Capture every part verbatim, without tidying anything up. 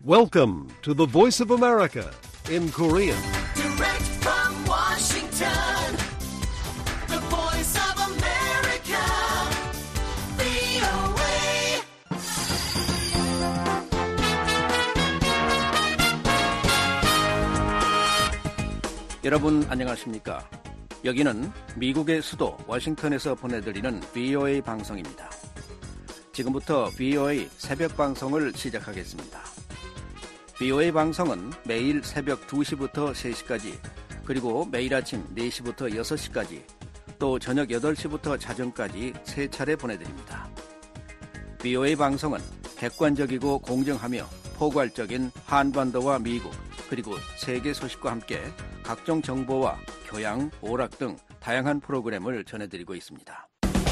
Welcome to the Voice of America in Korean. Direct from Washington, the Voice of America, 브이오에이. 여러분 안녕하십니까? 여기는 미국의 수도 워싱턴에서 보내드리는 브이오에이 방송입니다. 지금부터 브이오에이 새벽 방송을 시작하겠습니다. 브이오에이 방송은 매일 새벽 두 시부터 세 시까지, 그리고 매일 아침 네 시부터 여섯 시까지, 또 저녁 여덟 시부터 자정까지 세 차례 보내드립니다. 브이오에이 방송은 객관적이고 공정하며 포괄적인 한반도와 미국, 그리고 세계 소식과 함께 각종 정보와 교양, 오락 등 다양한 프로그램을 전해드리고 있습니다.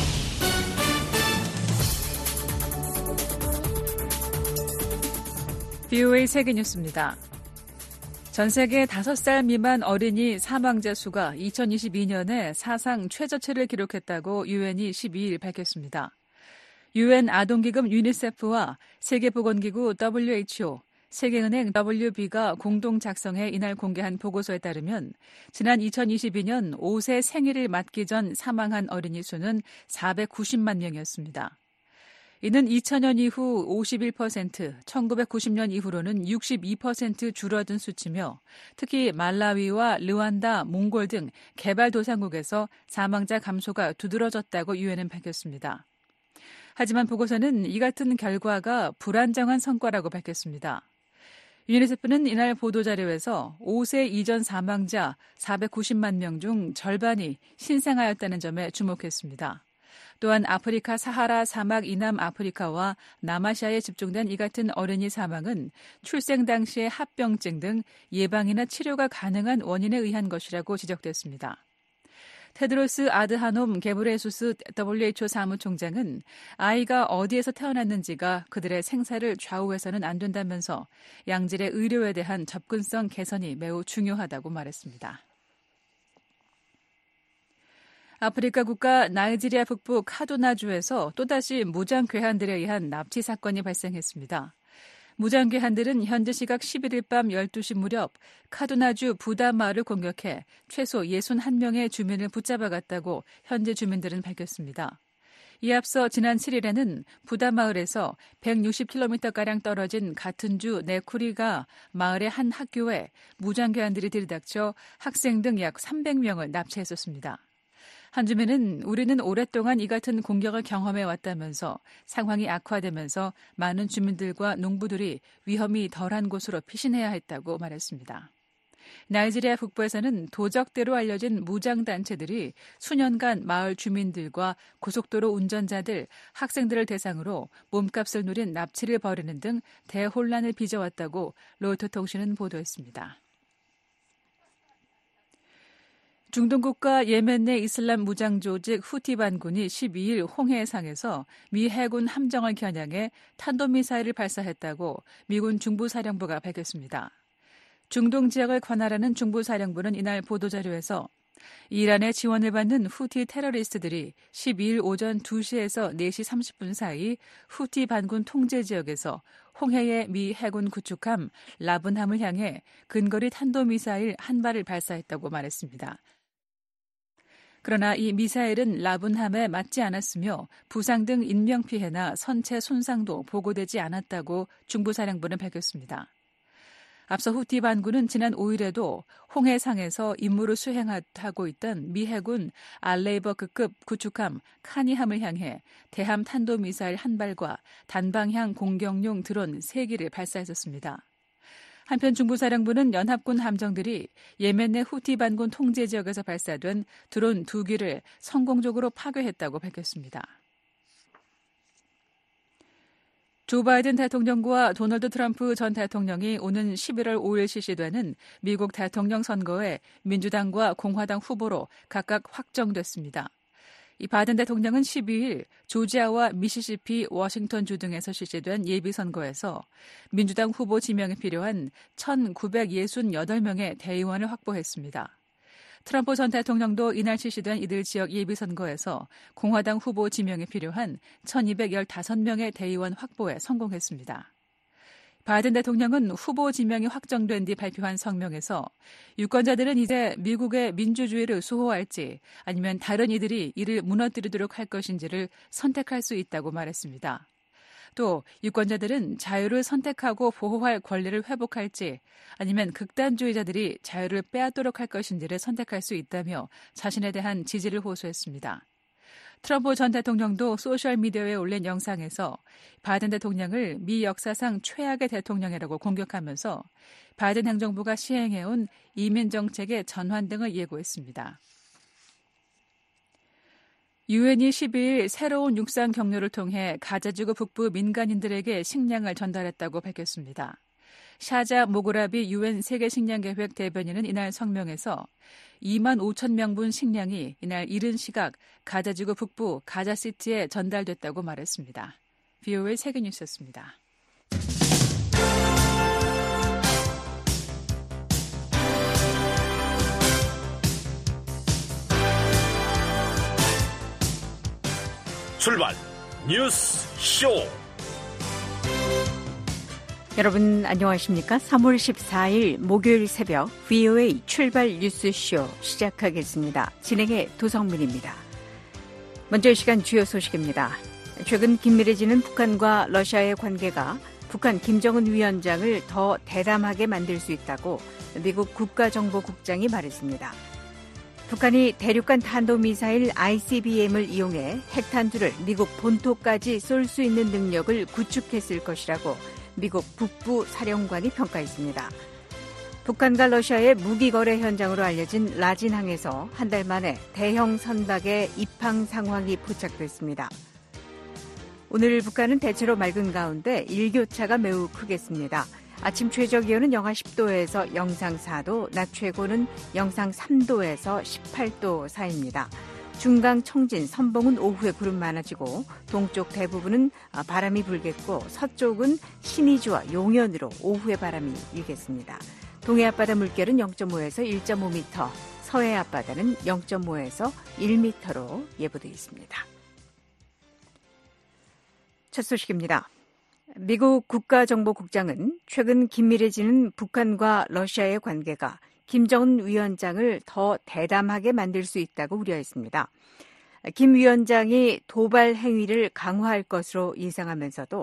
브이오에이 세계뉴스입니다. 전 세계 다섯 살 미만 어린이 사망자 수가 이천이십이 년에 사상 최저치를 기록했다고 유엔이 십이 일 밝혔습니다. 유엔 아동기금 유니세프와 세계보건기구 더블유에이치오, 세계은행 더블유비가 공동 작성해 이날 공개한 보고서에 따르면 지난 이천이십이 년 오 세 생일을 맞기 전 사망한 어린이 수는 사백구십만 명이었습니다. 이는 이천 년 이후 오십일 퍼센트, 천구백구십 년 이후로는 육십이 퍼센트 줄어든 수치며 특히 말라위와 르완다, 몽골 등 개발도상국에서 사망자 감소가 두드러졌다고 유엔은 밝혔습니다. 하지만 보고서는 이 같은 결과가 불안정한 성과라고 밝혔습니다. 유니세프는 이날 보도자료에서 오 세 이전 사망자 사백구십만 명 중 절반이 신생아였다는 점에 주목했습니다. 또한 아프리카 사하라 사막 이남 아프리카와 남아시아에 집중된 이 같은 어린이 사망은 출생 당시의 합병증 등 예방이나 치료가 가능한 원인에 의한 것이라고 지적됐습니다. 테드로스 아드하놈 게브레수스 더블유에이치오 사무총장은 아이가 어디에서 태어났는지가 그들의 생사를 좌우해서는 안 된다면서 양질의 의료에 대한 접근성 개선이 매우 중요하다고 말했습니다. 아프리카 국가 나이지리아 북부 카두나주에서 또다시 무장괴한들에 의한 납치 사건이 발생했습니다. 무장괴한들은 현지 시각 십일 일 밤 열두 시 무렵 카두나주 부다 마을을 공격해 최소 육십일 명의 주민을 붙잡아갔다고 현지 주민들은 밝혔습니다. 이에 앞서 지난 칠 일에는 부다 마을에서 백육십 킬로미터가량 떨어진 같은 주 네쿠리가 마을의 한 학교에 무장괴한들이 들이닥쳐 학생 등 약 삼백 명을 납치했었습니다. 한 주민은 우리는 오랫동안 이 같은 공격을 경험해 왔다면서 상황이 악화되면서 많은 주민들과 농부들이 위험이 덜한 곳으로 피신해야 했다고 말했습니다. 나이지리아 북부에서는 도적대로 알려진 무장단체들이 수년간 마을 주민들과 고속도로 운전자들, 학생들을 대상으로 몸값을 누린 납치를 벌이는 등 대혼란을 빚어왔다고 로이터 통신은 보도했습니다. 중동 국가 예멘 내 이슬람 무장 조직 후티 반군이 십이 일 홍해상에서 미 해군 함정을 겨냥해 탄도미사일을 발사했다고 미군 중부사령부가 밝혔습니다. 중동 지역을 관할하는 중부사령부는 이날 보도자료에서 이란의 지원을 받는 후티 테러리스트들이 십이 일 오전 두 시에서 네 시 삼십 분 사이 후티 반군 통제 지역에서 홍해의 미 해군 구축함 라븐함을 향해 근거리 탄도미사일 한 발을 발사했다고 말했습니다. 그러나 이 미사일은 라븐함에 맞지 않았으며 부상 등 인명피해나 선체 손상도 보고되지 않았다고 중부사령부는 밝혔습니다. 앞서 후티 반군은 지난 오 일에도 홍해상에서 임무를 수행하고 있던 미 해군 알레이버그급 구축함 카니함을 향해 대함 탄도미사일 한 발과 단방향 공격용 드론 세 기를 발사했었습니다. 한편 중부사령부는 연합군 함정들이 예멘 내 후티 반군 통제 지역에서 발사된 드론 두 기를 성공적으로 파괴했다고 밝혔습니다. 조 바이든 대통령과 도널드 트럼프 전 대통령이 오는 십일월 오일 실시되는 미국 대통령 선거에 민주당과 공화당 후보로 각각 확정됐습니다. 이 바이든 대통령은 십이 일 조지아와 미시시피, 워싱턴주 등에서 실시된 예비선거에서 민주당 후보 지명에 필요한 천구백육십팔 명의 대의원을 확보했습니다. 트럼프 전 대통령도 이날 실시된 이들 지역 예비선거에서 공화당 후보 지명에 필요한 천이백십오 명의 대의원 확보에 성공했습니다. 바이든 대통령은 후보 지명이 확정된 뒤 발표한 성명에서 유권자들은 이제 미국의 민주주의를 수호할지 아니면 다른 이들이 이를 무너뜨리도록 할 것인지를 선택할 수 있다고 말했습니다. 또 유권자들은 자유를 선택하고 보호할 권리를 회복할지 아니면 극단주의자들이 자유를 빼앗도록 할 것인지를 선택할 수 있다며 자신에 대한 지지를 호소했습니다. 트럼프 전 대통령도 소셜미디어에 올린 영상에서 바이든 대통령을 미 역사상 최악의 대통령이라고 공격하면서 바이든 행정부가 시행해온 이민 정책의 전환 등을 예고했습니다. 유엔이 십이일 새로운 육상 경로를 통해 가자지구 북부 민간인들에게 식량을 전달했다고 밝혔습니다. 샤자 모그라비 유엔 세계식량계획 대변인은 이날 성명에서 이만 오천 명분 식량이 이날 이른 시각 가자지구 북부 가자시티에 전달됐다고 말했습니다. 브이오에이 세계뉴스였습니다. 출발 뉴스 쇼. 여러분 안녕하십니까? 삼월 십사일 목요일 새벽 브이오에이 출발 뉴스쇼 시작하겠습니다. 진행의 도성민입니다. 먼저 이 시간 주요 소식입니다. 최근 긴밀해지는 북한과 러시아의 관계가 북한 김정은 위원장을 더 대담하게 만들 수 있다고 미국 국가정보국장이 말했습니다. 북한이 대륙간 탄도미사일 아이씨비엠을 이용해 핵탄두를 미국 본토까지 쏠 수 있는 능력을 구축했을 것이라고 미국 북부 사령관이 평가했습니다. 북한과 러시아의 무기 거래 현장으로 알려진 라진항에서 한 달 만에 대형 선박의 입항 상황이 포착됐습니다. 오늘 북한은 대체로 맑은 가운데 일교차가 매우 크겠습니다. 아침 최저 기온은 영하 십 도에서 영상 사 도, 낮 최고는 영상 삼 도에서 십팔 도 사이입니다. 중강, 청진, 선봉은 오후에 구름 많아지고 동쪽 대부분은 바람이 불겠고 서쪽은 신의주와 용현으로 오후에 바람이 일겠습니다. 동해 앞바다 물결은 영 점 오에서 일 점 오 미터, 서해 앞바다는 영 점 오에서 일 미터로 예보되어 있습니다. 첫 소식입니다. 미국 국가정보국장은 최근 긴밀해지는 북한과 러시아의 관계가 김정은 위원장을 더 대담하게 만들 수 있다고 우려했습니다. 김 위원장이 도발 행위를 강화할 것으로 예상하면서도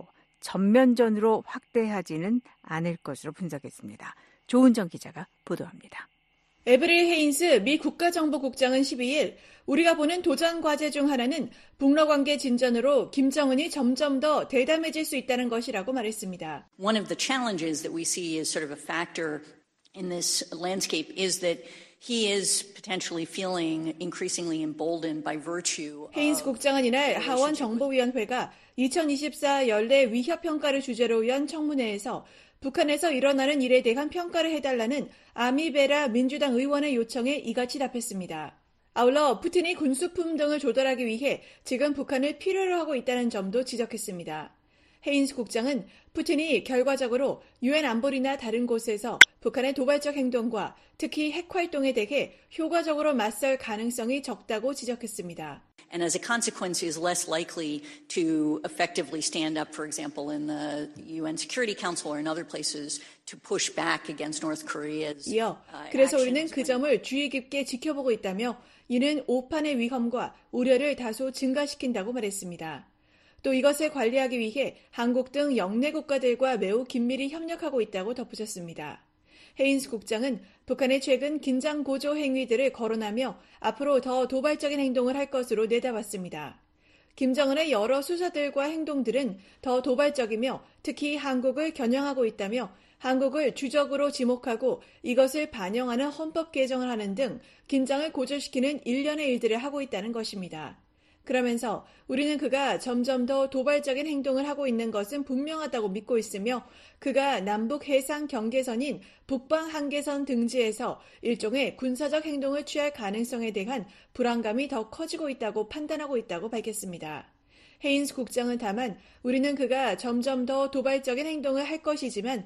전면전으로 확대하지는 않을 것으로 분석했습니다. 조은정 기자가 보도합니다. 에브릴 헤인스 미 국가정보국장은 십이일 우리가 보는 도전 과제 중 하나는 북러 관계 진전으로 김정은이 점점 더 대담해질 수 있다는 것이라고 말했습니다. One of the challenges that we see as sort of a factor in this landscape is that he is potentially feeling increasingly emboldened by virtue. 헤인스 국장은 이날 하원 정보위원회가 이천이십사 연례 위협 평가를 주제로 연 청문회에서 북한에서 일어나는 일에 대한 평가를 해달라는 아미베라 민주당 의원의 요청에 이같이 답했습니다. 아울러 푸틴이 군수품 등을 조달하기 위해 지금 북한을 필요로 하고 있다는 점도 지적했습니다. 헤인스 국장은 푸틴이 결과적으로 유엔 안보리나 다른 곳에서 북한의 도발적 행동과 특히 핵 활동에 대해 효과적으로 맞설 가능성이 적다고 지적했습니다. And as a consequence is less likely to effectively stand up, for example, in the 유엔 Security Council or in other places to push back against North Korea's. 이어 그래서 우리는 그 점을 주의 깊게 지켜보고 있다며 이는 오판의 위험과 우려를 다소 증가시킨다고 말했습니다. 또 이것을 관리하기 위해 한국 등 영내 국가들과 매우 긴밀히 협력하고 있다고 덧붙였습니다. 헤인스 국장은 북한의 최근 긴장 고조 행위들을 거론하며 앞으로 더 도발적인 행동을 할 것으로 내다봤습니다. 김정은의 여러 수사들과 행동들은 더 도발적이며 특히 한국을 겨냥하고 있다며 한국을 주적으로 지목하고 이것을 반영하는 헌법 개정을 하는 등 긴장을 고조시키는 일련의 일들을 하고 있다는 것입니다. 그러면서 우리는 그가 점점 더 도발적인 행동을 하고 있는 것은 분명하다고 믿고 있으며 그가 남북 해상 경계선인 북방 한계선 등지에서 일종의 군사적 행동을 취할 가능성에 대한 불안감이 더 커지고 있다고 판단하고 있다고 밝혔습니다. 헤인스 국장은 다만 우리는 그가 점점 더 도발적인 행동을 할 것이지만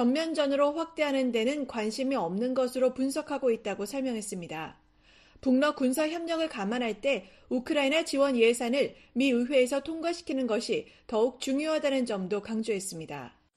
전면전으로 확대하는 데는 관심이 없는 것으로 분석하고 있다고 설명했습니다. 북러 군사 협력을 감안할 때 우크라이나 지원 예산을 미 의회에서 통과시키는 것이 더욱 중요하다는 점도 강조했습니다.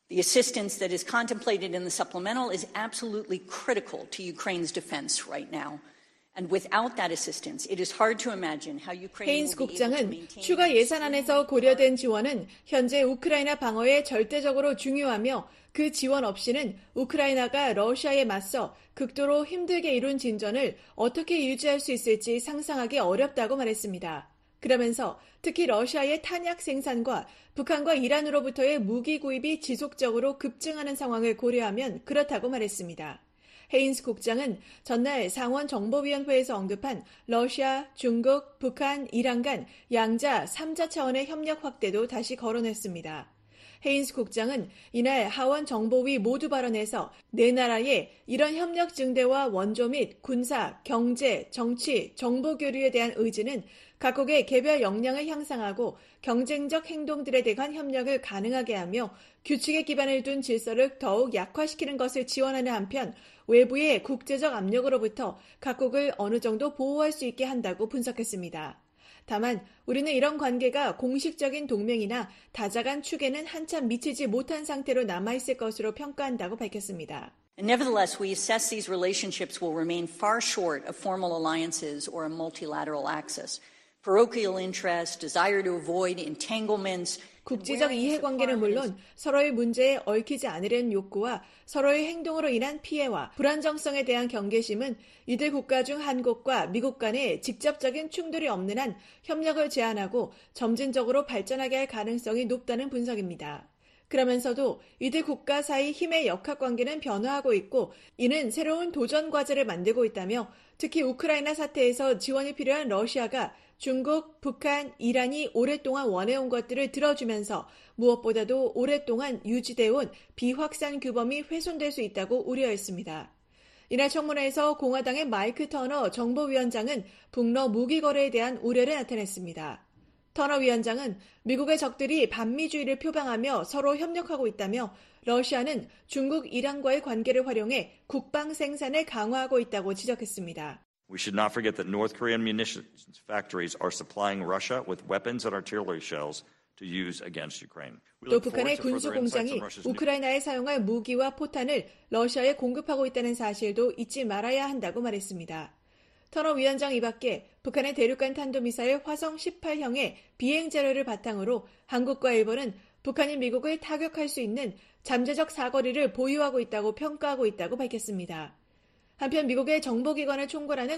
The assistance that is contemplated in the supplemental is absolutely critical to Ukraine's defense right now. And without that assistance, it is hard to imagine how Ukraine 헤인스 will be able to 국장은 maintain 추가 예산안에서 고려된 지원은 현재 우크라이나 방어에 절대적으로 중요하며 그 지원 없이는 우크라이나가 러시아에 맞서 극도로 힘들게 이룬 진전을 어떻게 유지할 수 있을지 상상하기 어렵다고 말했습니다. 그러면서 특히 러시아의 탄약 생산과 북한과 이란으로부터의 무기 구입이 지속적으로 급증하는 상황을 고려하면 그렇다고 말했습니다. 헤인스 국장은 전날 상원 정보위원회에서 언급한 러시아, 중국, 북한, 이란 간 양자 삼자 차원의 협력 확대도 다시 거론했습니다. 헤인스 국장은 이날 하원 정보위 모두 발언에서 네 나라의 이런 협력 증대와 원조 및 군사, 경제, 정치, 정보 교류에 대한 의지는 각국의 개별 역량을 향상하고 경쟁적 행동들에 대한 협력을 가능하게 하며 규칙에 기반을 둔 질서를 더욱 약화시키는 것을 지원하는 한편 외부의 국제적 압력으로부터 각국을 어느 정도 보호할 수 있게 한다고 분석했습니다. 다만 우리는 이런 관계가 공식적인 동맹이나 다자간 축에는 한참 미치지 못한 상태로 남아있을 것으로 평가한다고 밝혔습니다. And nevertheless, we assess these relationships will remain far short of formal alliances or a multilateral axis. Parochial interest, desire to avoid entanglements, 국제적 이해관계는 물론 서로의 문제에 얽히지 않으려는 욕구와 서로의 행동으로 인한 피해와 불안정성에 대한 경계심은 이들 국가 중 한국과 미국 간의 직접적인 충돌이 없는 한 협력을 제한하고 점진적으로 발전하게 할 가능성이 높다는 분석입니다. 그러면서도 이들 국가 사이 힘의 역학관계는 변화하고 있고 이는 새로운 도전 과제를 만들고 있다며 특히 우크라이나 사태에서 지원이 필요한 러시아가 중국, 북한, 이란이 오랫동안 원해온 것들을 들어주면서 무엇보다도 오랫동안 유지돼온 비확산 규범이 훼손될 수 있다고 우려했습니다. 이날 청문회에서 공화당의 마이크 터너 정보위원장은 북러 무기 거래에 대한 우려를 나타냈습니다. 터너 위원장은 미국의 적들이 반미주의를 표방하며 서로 협력하고 있다며 러시아는 중국, 이란과의 관계를 활용해 국방 생산을 강화하고 있다고 지적했습니다. We should not forget that North Korean munitions factories are supplying Russia with weapons and artillery shells to use against Ukraine. 또 북한의 군수 공장이 우크라이나에 사용할 무기와 포탄을 러시아에 공급하고 있다는 사실도 잊지 말아야 한다고 말했습니다. 터너 위원장 이 밖에 북한의 대륙간 탄도미사일 화성 십팔형의 비행 자료를 바탕으로 한국과 일본은 북한이 미국을 타격할 수 있는 잠재적 사거리를 보유하고 있다고 평가하고 있다고 밝혔습니다. 한편 미국의 정보기관을 총괄하는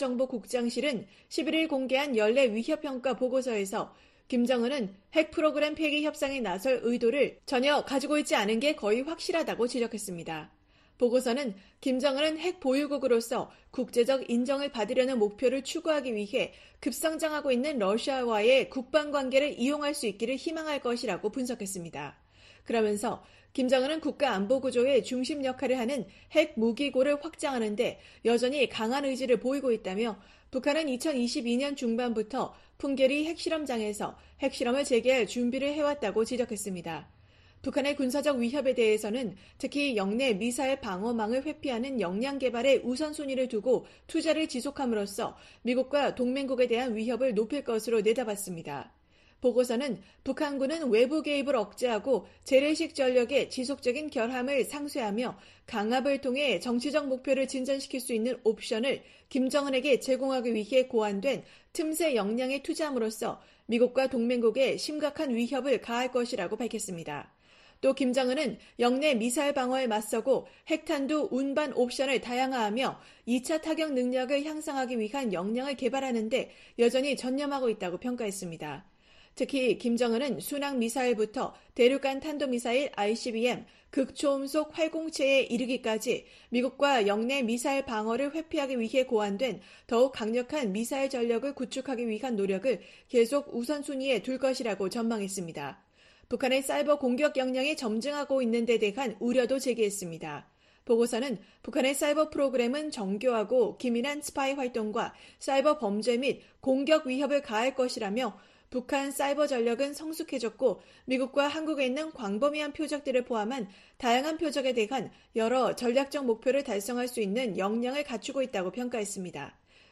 국가정보국장실은 십일일 공개한 연례 위협평가 보고서에서 김정은은 핵 프로그램 폐기 협상에 나설 의도를 전혀 가지고 있지 않은 게 거의 확실하다고 지적했습니다. 보고서는 김정은은 핵 보유국으로서 국제적 인정을 받으려는 목표를 추구하기 위해 급성장하고 있는 러시아와의 국방관계를 이용할 수 있기를 희망할 것이라고 분석했습니다. 그러면서 김정은은 국가안보구조의 중심 역할을 하는 핵 무기고를 확장하는 데 여전히 강한 의지를 보이고 있다며 북한은 이천이십이년 중반부터 풍계리 핵실험장에서 핵실험을 재개할 준비를 해왔다고 지적했습니다. 북한의 군사적 위협에 대해서는 특히 영내 미사일 방어망을 회피하는 역량 개발에 우선순위를 두고 투자를 지속함으로써 미국과 동맹국에 대한 위협을 높일 것으로 내다봤습니다. 보고서는 북한군은 외부 개입을 억제하고 재래식 전력의 지속적인 결함을 상쇄하며 강압을 통해 정치적 목표를 진전시킬 수 있는 옵션을 김정은에게 제공하기 위해 고안된 틈새 역량에 투자함으로써 미국과 동맹국에 심각한 위협을 가할 것이라고 밝혔습니다. 또 김정은은 영내 미사일 방어에 맞서고 핵탄두 운반 옵션을 다양화하며 이차 타격 능력을 향상하기 위한 역량을 개발하는 데 여전히 전념하고 있다고 평가했습니다. 특히 김정은은 순항 미사일부터 대륙간 탄도미사일 아이씨비엠, 극초음속 활공체에 이르기까지 미국과 영내 미사일 방어를 회피하기 위해 고안된 더욱 강력한 미사일 전력을 구축하기 위한 노력을 계속 우선순위에 둘 것이라고 전망했습니다. 북한의 사이버 공격 역량이 점증하고 있는 데 대한 우려도 제기했습니다. 보고서는 북한의 사이버 프로그램은 정교하고 기민한 스파이 활동과 사이버 범죄 및 공격 위협을 가할 것이라며 북한 사이버 전력은 성숙해졌고 미국과 한국에 있는 광범위한 표적들을 포함한 다양한 표적에 대한 여러 전략적 목표를 달성할 수 있는 역량을 갖추고 있다고 평가했습니다.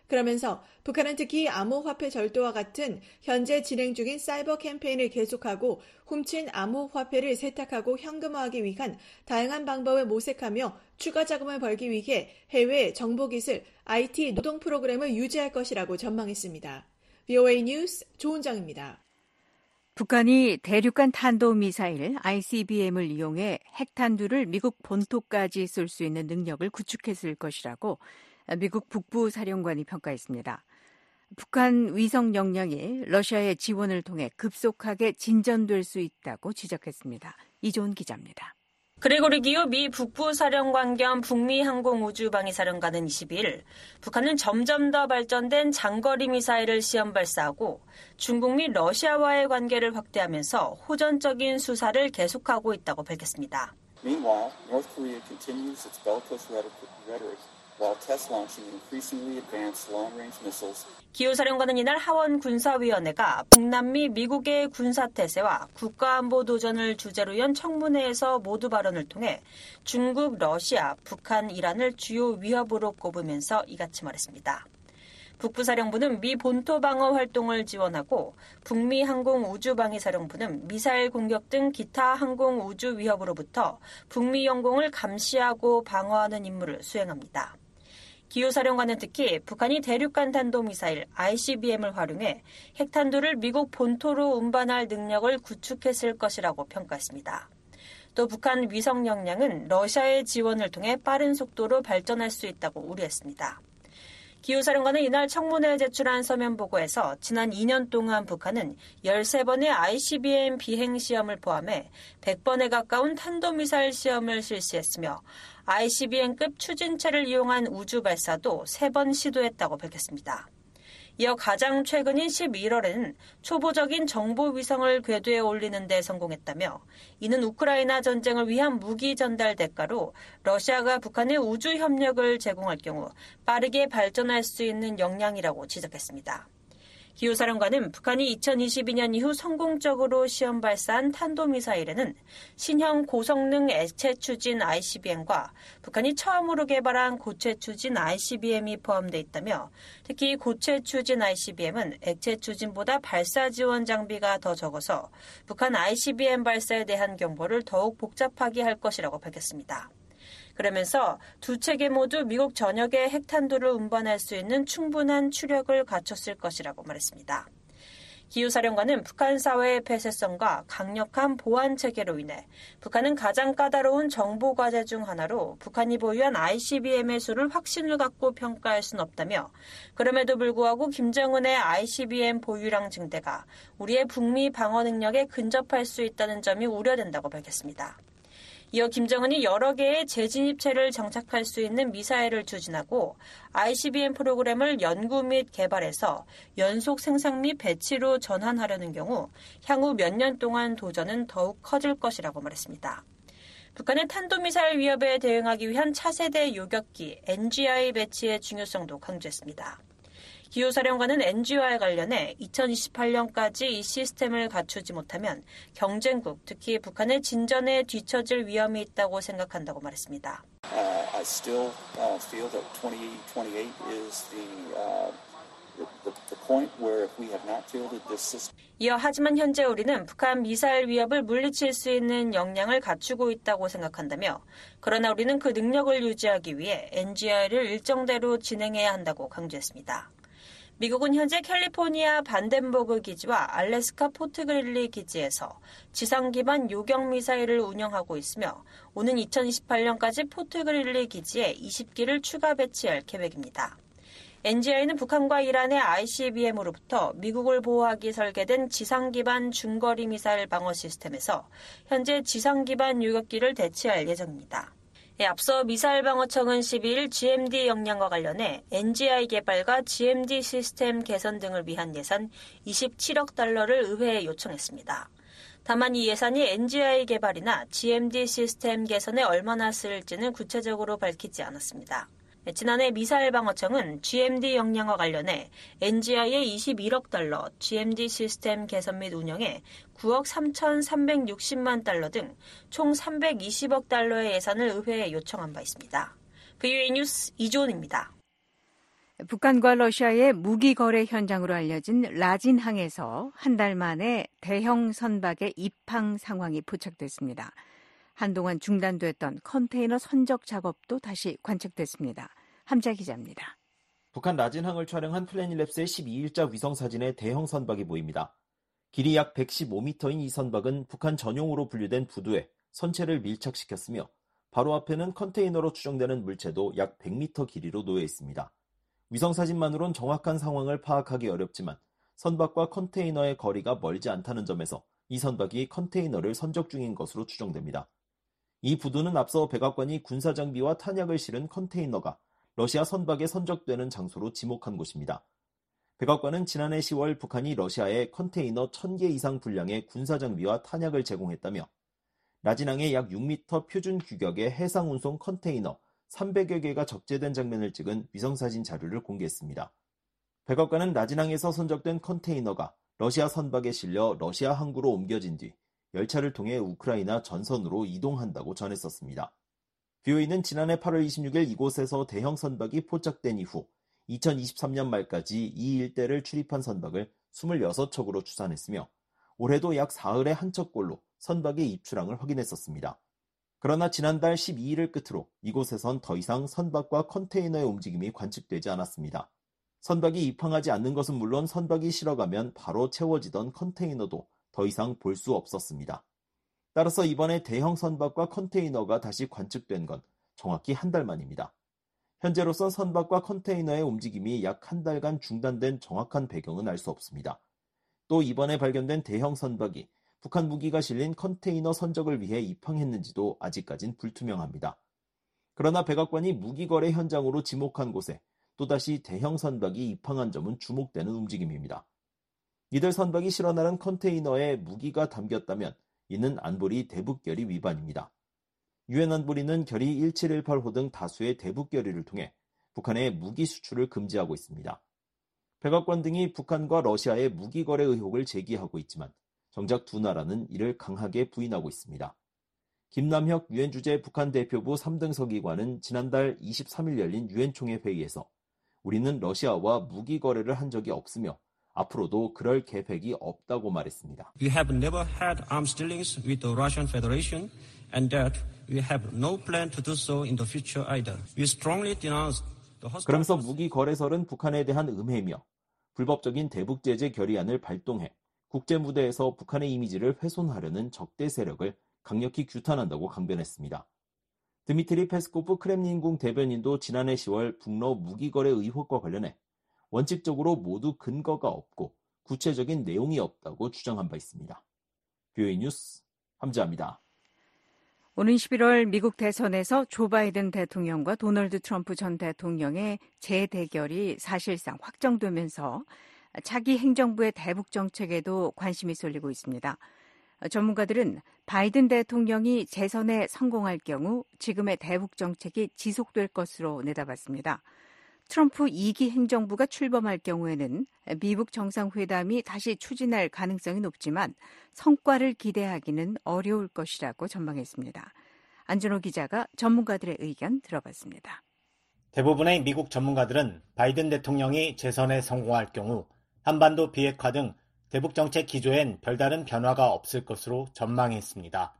그러면서 북한은 특히 암호화폐 절도와 같은 현재 진행 중인 사이버 캠페인을 계속하고 훔친 암호화폐를 세탁하고 현금화하기 위한 다양한 방법을 모색하며 추가 자금을 벌기 위해 해외 정보기술, 아이티 노동 프로그램을 유지할 것이라고 전망했습니다. 브이오에이 뉴스 조은정입니다. 북한이 대륙간 탄도미사일 아이씨비엠을 이용해 핵탄두를 미국 본토까지 쏠 수 있는 능력을 구축했을 것이라고 미국 북부사령관이 평가했습니다. 북한 위성 역량이 러시아의 지원을 통해 급속하게 진전될 수 있다고 지적했습니다. 이조은 기자입니다. 그레고리 기오 미 북부사령관 겸 북미항공우주방위사령관은 이십일 북한은 점점 더 발전된 장거리 미사일을 시험 발사하고 중국 및 러시아와의 관계를 확대하면서 호전적인 수사를 계속하고 있다고 밝혔습니다. Meanwhile, North Korea continues its bellicose rhetoric while test launching increasingly advanced long-range missiles. 기호 사령관은 이날 하원 군사위원회가 북남미 미국의 군사태세와 국가안보 도전을 주제로 연 청문회에서 모두 발언을 통해 중국, 러시아, 북한, 이란을 주요 위협으로 꼽으면서 이같이 말했습니다. 북부사령부는 미 본토 방어 활동을 지원하고 북미 항공우주방위사령부는 미사일 공격 등 기타 항공우주 위협으로부터 북미 영공을 감시하고 방어하는 임무를 수행합니다. 기호 사령관은 특히 북한이 대륙간 탄도미사일 아이씨비엠을 활용해 핵탄두를 미국 본토로 운반할 능력을 구축했을 것이라고 평가했습니다. 또 북한 위성 역량은 러시아의 지원을 통해 빠른 속도로 발전할 수 있다고 우려했습니다. 기호 사령관은 이날 청문회에 제출한 서면 보고에서 지난 이 년 동안 북한은 열세 번의 아이씨비엠 비행 시험을 포함해 백 번에 가까운 탄도미사일 시험을 실시했으며 아이씨비엠급 추진체를 이용한 우주 발사도 세 번 시도했다고 밝혔습니다. 이어 가장 최근인 십일월에는 초보적인 정보 위성을 궤도에 올리는 데 성공했다며 이는 우크라이나 전쟁을 위한 무기 전달 대가로 러시아가 북한에 우주 협력을 제공할 경우 빠르게 발전할 수 있는 역량이라고 지적했습니다. 기호 사령관은 북한이 이천이십이 년 이후 성공적으로 시험 발사한 탄도미사일에는 신형 고성능 액체 추진 아이씨비엠과 북한이 처음으로 개발한 고체 추진 아이씨비엠이 포함되어 있다며 특히 고체 추진 아이씨비엠은 액체 추진보다 발사 지원 장비가 더 적어서 북한 아이씨비엠 발사에 대한 경보를 더욱 복잡하게 할 것이라고 밝혔습니다. 그러면서 두 체계 모두 미국 전역에 핵탄두를 운반할 수 있는 충분한 추력을 갖췄을 것이라고 말했습니다. 기후 사령관은 북한 사회의 폐쇄성과 강력한 보안 체계로 인해 북한은 가장 까다로운 정보 과제 중 하나로 북한이 보유한 아이씨비엠의 수를 확신을 갖고 평가할 수는 없다며 그럼에도 불구하고 김정은의 아이씨비엠 보유량 증대가 우리의 북미 방어 능력에 근접할 수 있다는 점이 우려된다고 밝혔습니다. 이어 김정은이 여러 개의 재진입체를 장착할 수 있는 미사일을 추진하고 아이씨비엠 프로그램을 연구 및 개발해서 연속 생산 및 배치로 전환하려는 경우 향후 몇 년 동안 도전은 더욱 커질 것이라고 말했습니다. 북한의 탄도미사일 위협에 대응하기 위한 차세대 요격기 엔지아이 배치의 중요성도 강조했습니다. 기호 사령관은 엔지아이와 관련해 이천이십팔 년까지 이 시스템을 갖추지 못하면 경쟁국, 특히 북한의 진전에 뒤처질 위험이 있다고 생각한다고 말했습니다. Uh, I still uh, feel that twenty twenty-eight is the, uh, the, the point where if we have not fielded this system. 이어 하지만 현재 우리는 북한 미사일 위협을 물리칠 수 있는 역량을 갖추고 있다고 생각한다며 그러나 우리는 그 능력을 유지하기 위해 엔지아이를 일정대로 진행해야 한다고 강조했습니다. 미국은 현재 캘리포니아 반덴버그 기지와 알래스카 포트그릴리 기지에서 지상 기반 요격 미사일을 운영하고 있으며 오는 이천이십팔 년까지 포트그릴리 기지에 이십 기를 추가 배치할 계획입니다. 엔지아이는 북한과 이란의 아이씨비엠으로부터 미국을 보호하기 설계된 지상 기반 중거리 미사일 방어 시스템에서 현재 지상 기반 요격기를 대체할 예정입니다. 앞서 미사일 방어청은 십이일 지엠디 역량과 관련해 엔지아이 개발과 지엠디 시스템 개선 등을 위한 예산 이십칠억 달러를 의회에 요청했습니다. 다만 이 예산이 엔지아이 개발이나 지엠디 시스템 개선에 얼마나 쓰일지는 구체적으로 밝히지 않았습니다. 지난해 미사일 방어청은 지엠디 역량과 관련해 엔지아이의 이십일억 달러, 지엠디 시스템 개선 및 운영에 구억 삼천삼백육십만 달러 등 총 삼백이십억 달러의 예산을 의회에 요청한 바 있습니다. 브이오에이 뉴스 이조은입니다. 북한과 러시아의 무기 거래 현장으로 알려진 라진항에서 한 달 만에 대형 선박의 입항 상황이 포착됐습니다. 한동안 중단됐던 컨테이너 선적 작업도 다시 관측됐습니다. 함자 기자입니다. 북한 라진항을 촬영한 플래닛랩스의 십이 일자 위성사진에 대형 선박이 보입니다. 길이 약 백십오 미터인 이 선박은 북한 전용으로 분류된 부두에 선체를 밀착시켰으며 바로 앞에는 컨테이너로 추정되는 물체도 약 백 미터 길이로 놓여 있습니다. 위성사진만으론 정확한 상황을 파악하기 어렵지만 선박과 컨테이너의 거리가 멀지 않다는 점에서 이 선박이 컨테이너를 선적 중인 것으로 추정됩니다. 이 부두는 앞서 백악관이 군사장비와 탄약을 실은 컨테이너가 러시아 선박에 선적되는 장소로 지목한 곳입니다. 백악관은 지난해 시월 북한이 러시아에 컨테이너 천 개 이상 분량의 군사장비와 탄약을 제공했다며 라진항에 약 육 미터 표준 규격의 해상운송 컨테이너 삼백여 개가 적재된 장면을 찍은 위성사진 자료를 공개했습니다. 백악관은 라진항에서 선적된 컨테이너가 러시아 선박에 실려 러시아 항구로 옮겨진 뒤 열차를 통해 우크라이나 전선으로 이동한다고 전했었습니다. 비오이는 지난해 팔월 이십육일 이곳에서 대형 선박이 포착된 이후 이천이십삼 년 말까지 이 일대를 출입한 선박을 이십육 척으로 추산했으며 올해도 약 사흘에 한 척꼴로 선박의 입출항을 확인했었습니다. 그러나 지난달 십이 일을 끝으로 이곳에선 더 이상 선박과 컨테이너의 움직임이 관측되지 않았습니다. 선박이 입항하지 않는 것은 물론 선박이 실어가면 바로 채워지던 컨테이너도 더 이상 볼 수 없었습니다. 따라서 이번에 대형 선박과 컨테이너가 다시 관측된 건 정확히 한 달 만입니다. 현재로선 선박과 컨테이너의 움직임이 약 한 달간 중단된 정확한 배경은 알 수 없습니다. 또 이번에 발견된 대형 선박이 북한 무기가 실린 컨테이너 선적을 위해 입항했는지도 아직까진 불투명합니다. 그러나 백악관이 무기 거래 현장으로 지목한 곳에 또다시 대형 선박이 입항한 점은 주목되는 움직임입니다. 이들 선박이 실어 나른 컨테이너에 무기가 담겼다면 이는 안보리 대북결의 위반입니다. 유엔 안보리는 결의 일칠일팔 호 등 다수의 대북 결의를 통해 북한의 무기 수출을 금지하고 있습니다. 백악관 등이 북한과 러시아의 무기 거래 의혹을 제기하고 있지만 정작 두 나라는 이를 강하게 부인하고 있습니다. 김남혁 유엔 주재 북한 대표부 삼 등 서기관은 지난달 이십삼 일 열린 유엔 총회 회의에서 우리는 러시아와 무기 거래를 한 적이 없으며 앞으로도 그럴 계획이 없다고 말했습니다. We have never had arms dealings with the Russian Federation and that we have no plan to do so in the future either. We strongly denounce the hostile... 그러면서 무기 거래설은 북한에 대한 음해이며 불법적인 대북 제재 결의안을 발동해 국제 무대에서 북한의 이미지를 훼손하려는 적대 세력을 강력히 규탄한다고 강변했습니다. 드미트리 페스코프 크렘린궁 대변인도 지난해 시월 북러 무기 거래 의혹과 관련해 원칙적으로 모두 근거가 없고 구체적인 내용이 없다고 주장한 바 있습니다. 비오이 뉴스 함지아입니다. 오는 십일월 미국 대선에서 조 바이든 대통령과 도널드 트럼프 전 대통령의 재대결이 사실상 확정되면서 차기 행정부의 대북 정책에도 관심이 쏠리고 있습니다. 전문가들은 바이든 대통령이 재선에 성공할 경우 지금의 대북 정책이 지속될 것으로 내다봤습니다. 트럼프 이 기 행정부가 출범할 경우에는 미국 정상회담이 다시 추진할 가능성이 높지만 성과를 기대하기는 어려울 것이라고 전망했습니다. 안준호 기자가 전문가들의 의견 들어봤습니다. 대부분의 미국 전문가들은 바이든 대통령이 재선에 성공할 경우 한반도 비핵화 등 대북 정책 기조엔 별다른 변화가 없을 것으로 전망했습니다.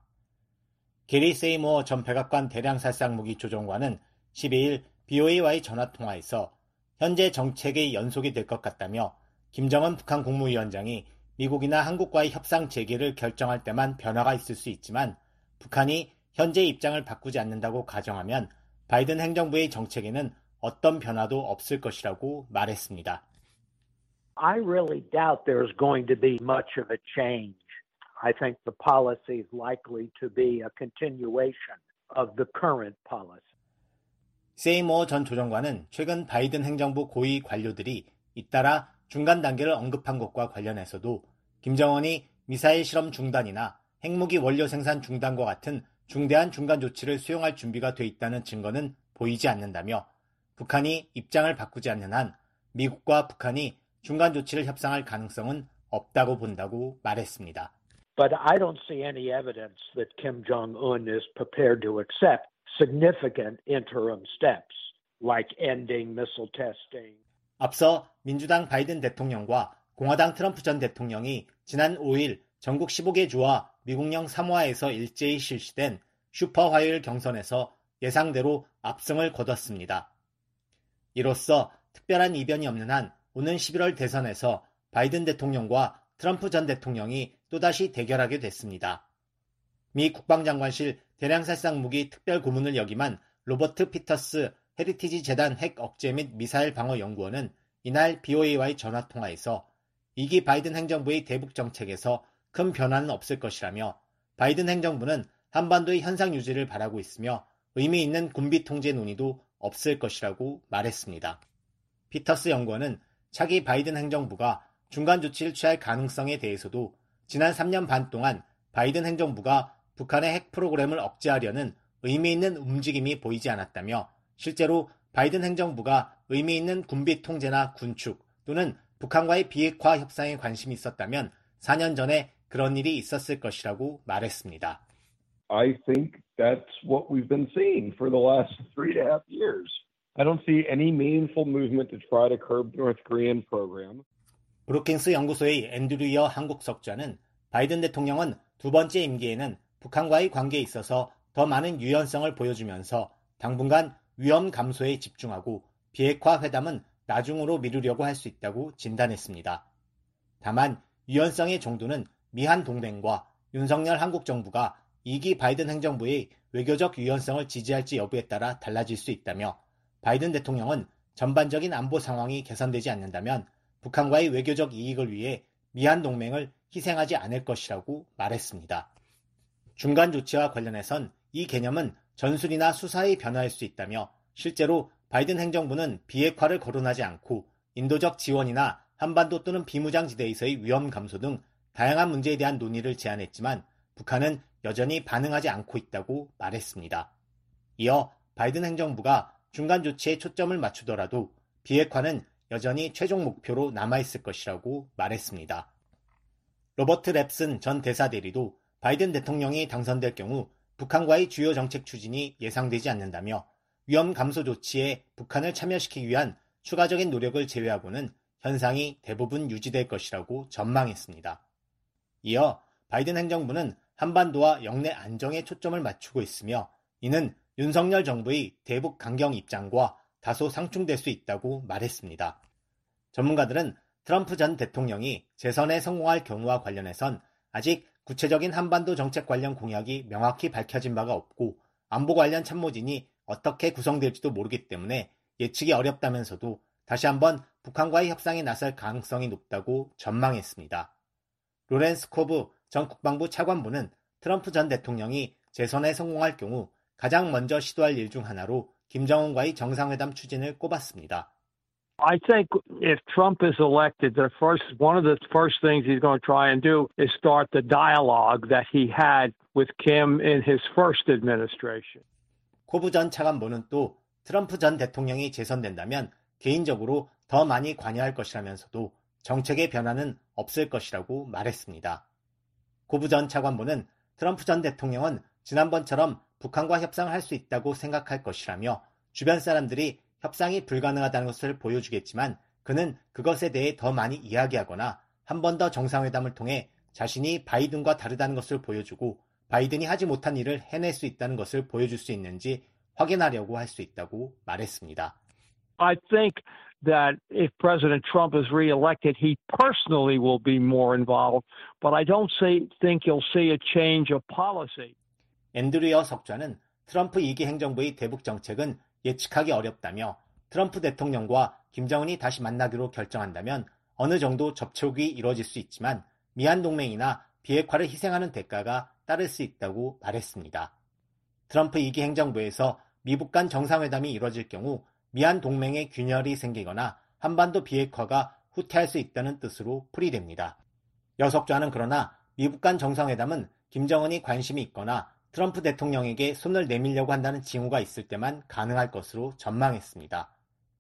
게리 세이모어 전 백악관 대량살상무기 조정관은 십이 일 비오에이와의 전화통화에서 현재 정책의 연속이 될 것 같다며 김정은 북한 국무위원장이 미국이나 한국과의 협상 재개를 결정할 때만 변화가 있을 수 있지만 북한이 현재 입장을 바꾸지 않는다고 가정하면 바이든 행정부의 정책에는 어떤 변화도 없을 것이라고 말했습니다. I really doubt there's going to be much of a change. I think the policy is likely to be a continuation of the current policy. 세이모어 전 조정관은 최근 바이든 행정부 고위 관료들이 잇따라 중간 단계를 언급한 것과 관련해서도 김정은이 미사일 실험 중단이나 핵무기 원료 생산 중단과 같은 중대한 중간 조치를 수용할 준비가 돼 있다는 증거는 보이지 않는다며 북한이 입장을 바꾸지 않는 한 미국과 북한이 중간 조치를 협상할 가능성은 없다고 본다고 말했습니다. But I don't see any evidence that Kim Jong-un is prepared to accept significant interim steps like ending missile testing. 앞서 민주당 바이든 대통령과 공화당 트럼프 전 대통령이 지난 오일 전국 십오 개 주와 미국령 사모아에서 일제히 실시된 슈퍼 화요일 경선에서 예상대로 압승을 거뒀습니다. 이로써 특별한 이변이 없는 한 오는 십일월 대선에서 바이든 대통령과 트럼프 전 대통령이 또다시 대결하게 됐습니다. 미 국방장관실 대량살상 무기 특별고문을 역임한 로버트 피터스 헤리티지 재단 핵 억제 및 미사일 방어 연구원은 이날 비오에이와의 전화통화에서 이기 바이든 행정부의 대북 정책에서 큰 변화는 없을 것이라며 바이든 행정부는 한반도의 현상 유지를 바라고 있으며 의미 있는 군비 통제 논의도 없을 것이라고 말했습니다. 피터스 연구원은 차기 바이든 행정부가 중간 조치를 취할 가능성에 대해서도 지난 삼 년 반 동안 바이든 행정부가 북한의 핵 프로그램을 억제하려는 의미 있는 움직임이 보이지 않았다며 실제로 바이든 행정부가 의미 있는 군비 통제나 군축 또는 북한과의 비핵화 협상에 관심이 있었다면 사 년 전에 그런 일이 있었을 것이라고 말했습니다. I think that's what we've been seeing for the last three and a half years. I don't see any meaningful movement to try to curb the North Korean program. 브루킹스 연구소의 앤드류 이어 한국 석좌는 바이든 대통령은 두 번째 임기에는 북한과의 관계에 있어서 더 많은 유연성을 보여주면서 당분간 위험 감소에 집중하고 비핵화 회담은 나중으로 미루려고 할 수 있다고 진단했습니다. 다만 유연성의 정도는 미한 동맹과 윤석열 한국 정부가 이기 바이든 행정부의 외교적 유연성을 지지할지 여부에 따라 달라질 수 있다며 바이든 대통령은 전반적인 안보 상황이 개선되지 않는다면 북한과의 외교적 이익을 위해 미한 동맹을 희생하지 않을 것이라고 말했습니다. 중간 조치와 관련해선 이 개념은 전술이나 수사의 변화일 수 있다며 실제로 바이든 행정부는 비핵화를 거론하지 않고 인도적 지원이나 한반도 또는 비무장지대에서의 위험 감소 등 다양한 문제에 대한 논의를 제안했지만 북한은 여전히 반응하지 않고 있다고 말했습니다. 이어 바이든 행정부가 중간 조치에 초점을 맞추더라도 비핵화는 여전히 최종 목표로 남아있을 것이라고 말했습니다. 로버트 랩슨 전 대사대리도 바이든 대통령이 당선될 경우 북한과의 주요 정책 추진이 예상되지 않는다며 위험 감소 조치에 북한을 참여시키기 위한 추가적인 노력을 제외하고는 현상이 대부분 유지될 것이라고 전망했습니다. 이어 바이든 행정부는 한반도와 영내 안정에 초점을 맞추고 있으며 이는 윤석열 정부의 대북 강경 입장과 다소 상충될 수 있다고 말했습니다. 전문가들은 트럼프 전 대통령이 재선에 성공할 경우와 관련해선 아직 구체적인 한반도 정책 관련 공약이 명확히 밝혀진 바가 없고 안보 관련 참모진이 어떻게 구성될지도 모르기 때문에 예측이 어렵다면서도 다시 한번 북한과의 협상에 나설 가능성이 높다고 전망했습니다. 로렌스 코브 전 국방부 차관보는 트럼프 전 대통령이 재선에 성공할 경우 가장 먼저 시도할 일 중 하나로 김정은과의 정상회담 추진을 꼽았습니다. I think if Trump is elected, the first one of the first things he's going to try and do is start the dialogue that he had with Kim in his first administration. 코브 전 차관보는 또 트럼프 전 대통령이 재선된다면 개인적으로 더 많이 관여할 것이라면서도 정책의 변화는 없을 것이라고 말했습니다. 코브 전 차관보는 트럼프 전 대통령은 지난번처럼 북한과 협상을 할 수 있다고 생각할 것이라며 주변 사람들이 협상이 불가능하다는 것을 보여주겠지만 그는 그것에 대해 더 많이 이야기하거나 한 번 더 정상회담을 통해 자신이 바이든과 다르다는 것을 보여주고 바이든이 하지 못한 일을 해낼 수 있다는 것을 보여줄 수 있는지 확인하려고 할 수 있다고 말했습니다. I think that if President Trump is reelected, he personally will be more involved, but I don't see, think you'll see a change of policy. 앤드류 석좌는 트럼프 이 기 행정부의 대북 정책은 예측하기 어렵다며 트럼프 대통령과 김정은이 다시 만나기로 결정한다면 어느 정도 접촉이 이루어질 수 있지만 미한 동맹이나 비핵화를 희생하는 대가가 따를 수 있다고 말했습니다. 트럼프 이 기 행정부에서 미북 간 정상회담이 이루어질 경우 미한 동맹의 균열이 생기거나 한반도 비핵화가 후퇴할 수 있다는 뜻으로 풀이됩니다. 여석좌는 그러나 미북 간 정상회담은 김정은이 관심이 있거나 트럼프 대통령에게 손을 내밀려고 한다는 징후가 있을 때만 가능할 것으로 전망했습니다.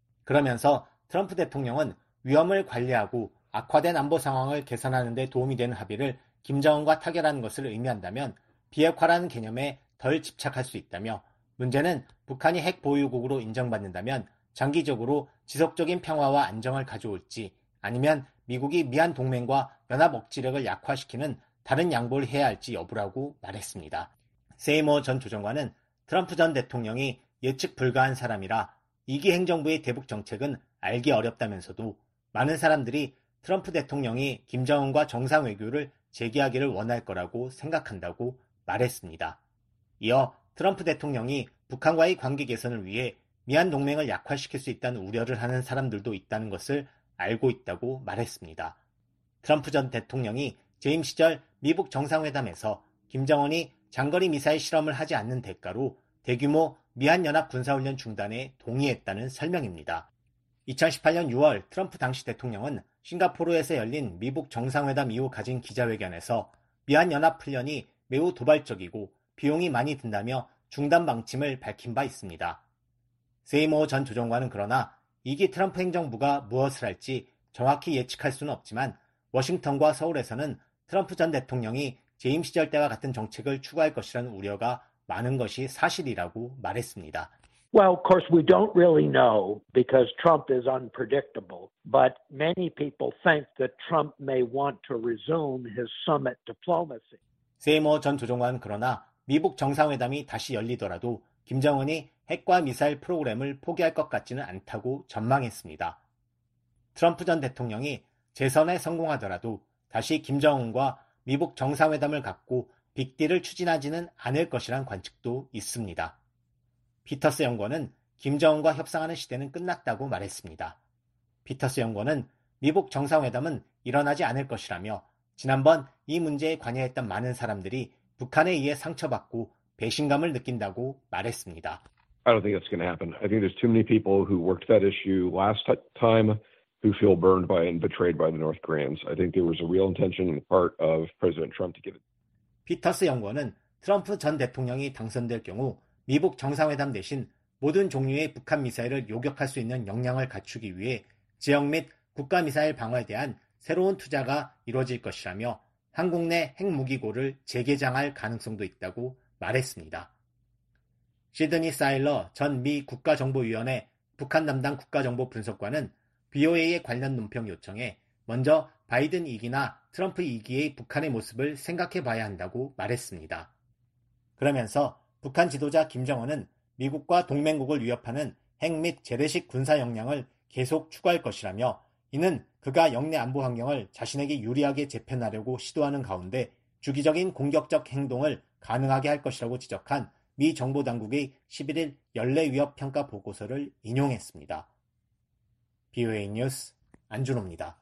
그러면서 트럼프 대통령은 위험을 관리하고 악화된 안보 상황을 개선하는 데 도움이 되는 합의를 김정은과 타결하는 것을 의미한다면 비핵화라는 개념에 덜 집착할 수 있다며 문제는 북한이 핵 보유국으로 인정받는다면 장기적으로 지속적인 평화와 안정을 가져올지 아니면 미국이 미한 동맹과 연합 억지력을 약화시키는 다른 양보를 해야 할지 여부라고 말했습니다. 세이머 전 조정관은 트럼프 전 대통령이 예측 불가한 사람이라 이기 행정부의 대북 정책은 알기 어렵다면서도 많은 사람들이 트럼프 대통령이 김정은과 정상외교를 재개하기를 원할 거라고 생각한다고 말했습니다. 이어 트럼프 대통령이 북한과의 관계 개선을 위해 미한 동맹을 약화시킬 수 있다는 우려를 하는 사람들도 있다는 것을 알고 있다고 말했습니다. 트럼프 전 대통령이 재임 시절 미북 정상회담에서 김정은이 장거리 미사일 실험을 하지 않는 대가로 대규모 미한연합 군사훈련 중단에 동의했다는 설명입니다. 이천십팔 년 유월 트럼프 당시 대통령은 싱가포르에서 열린 미북 정상회담 이후 가진 기자회견에서 미한연합훈련이 매우 도발적이고 비용이 많이 든다며 중단 방침을 밝힌 바 있습니다. 세이모 전 조정관은 그러나 이기 트럼프 행정부가 무엇을 할지 정확히 예측할 수는 없지만 워싱턴과 서울에서는 트럼프 전 대통령이 재임 시절 때와 같은 정책을 추구할 것이라는 우려가 많은 것이 사실이라고 말했습니다. Well, of course, we don't really know because Trump is unpredictable, but many people think that Trump may want to resume his summit diplomacy. 세이머 전 조정관은 그러나 미북 정상회담이 다시 열리더라도 김정은이 핵과 미사일 프로그램을 포기할 것 같지는 않다고 전망했습니다. 트럼프 전 대통령이 재선에 성공하더라도 다시 김정은과 미북 정상회담을 갖고 빅딜을 추진하지는 않을 것이란 관측도 있습니다. 피터스 연구원은 김정은과 협상하는 시대는 끝났다고 말했습니다. 피터스 연구원은 미북 정상회담은 일어나지 않을 것이라며 지난번 이 문제에 관여했던 많은 사람들이 북한에 의해 상처받고 배신감을 느낀다고 말했습니다. I don't think that's going to happen. I think there's too many people who worked that issue last time who feel burned by and betrayed by the North Koreans. I think there was a real intention on the part of President Trump to get it. 피터스 연구원은 트럼프 전 대통령이 당선될 경우 미북 정상회담 대신 모든 종류의 북한 미사일을 요격할 수 있는 역량을 갖추기 위해 지역 및 국가 미사일 방어에 대한 새로운 투자가 이루어질 것이라며 한국 내 핵무기고를 재개장할 가능성도 있다고 말했습니다. 시드니 사일러 전 미 국가정보위원회 북한 담당 국가정보분석관은 브이오에이의 관련 논평 요청에 먼저 바이든 이 기나 트럼프 이 기의 북한의 모습을 생각해 봐야 한다고 말했습니다. 그러면서 북한 지도자 김정은은 미국과 동맹국을 위협하는 핵 및 재래식 군사 역량을 계속 추구할 것이라며 이는 그가 영내 안보 환경을 자신에게 유리하게 재편하려고 시도하는 가운데 주기적인 공격적 행동을 가능하게 할 것이라고 지적한 미 정보당국의 십일 일 연례위협평가 보고서를 인용했습니다. 브이오에이 뉴스 안준호입니다.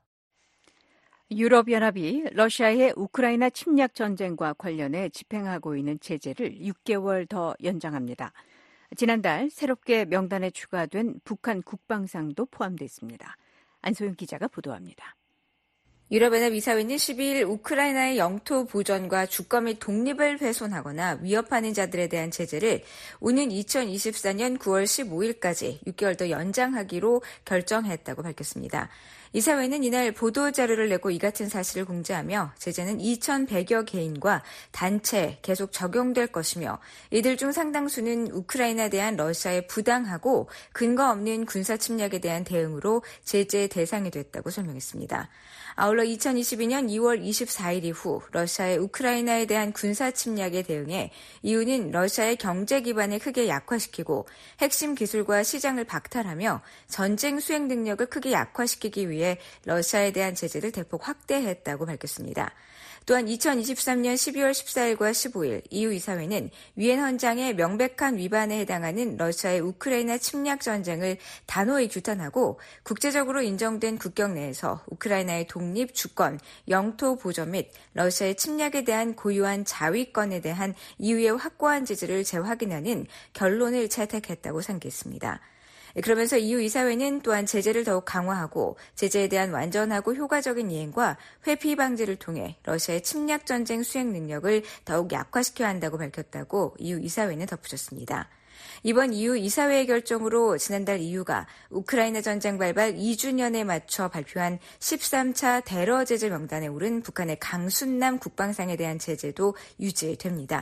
유럽연합이 러시아의 우크라이나 침략 전쟁과 관련해 집행하고 있는 제재를 육 개월 더 연장합니다. 지난달 새롭게 명단에 추가된 북한 국방상도 포함됐습니다. 안소영 기자가 보도합니다. 유럽연합 이사회는 십이 일 우크라이나의 영토 보전과 주권 및 독립을 훼손하거나 위협하는 자들에 대한 제재를 오는 이천이십사 년 구월 십오일까지 육 개월 더 연장하기로 결정했다고 밝혔습니다. 이사회는 이날 보도자료를 내고 이 같은 사실을 공지하며 제재는 이천백여 개인과 단체에 계속 적용될 것이며 이들 중 상당수는 우크라이나에 대한 러시아의 부당하고 근거 없는 군사 침략에 대한 대응으로 제재 대상이 됐다고 설명했습니다. 아울러 이천이십이 년 이월 이십사일 이후 러시아의 우크라이나에 대한 군사 침략에 대응해 이유는 러시아의 경제 기반을 크게 약화시키고 핵심 기술과 시장을 박탈하며 전쟁 수행 능력을 크게 약화시키기 위해 러시아에 대한 제재를 대폭 확대했다고 밝혔습니다. 또한 이천이십삼 년 십이월 십사일과 십오일 이유 이사회는 유엔 헌장의 명백한 위반에 해당하는 러시아의 우크라이나 침략 전쟁을 단호히 규탄하고 국제적으로 인정된 국경 내에서 우크라이나의 독립, 주권, 영토 보전 및 러시아의 침략에 대한 고유한 자위권에 대한 이유의 확고한 지지를 재확인하는 결론을 채택했다고 상기했습니다. 그러면서 이유 이사회는 또한 제재를 더욱 강화하고 제재에 대한 완전하고 효과적인 이행과 회피 방지를 통해 러시아의 침략 전쟁 수행 능력을 더욱 약화시켜야 한다고 밝혔다고 이유 이사회는 덧붙였습니다. 이번 이유 이사회의 결정으로 지난달 이유가 우크라이나 전쟁 발발 이 주년에 맞춰 발표한 십삼 차 테러 제재 명단에 오른 북한의 강순남 국방상에 대한 제재도 유지됩니다.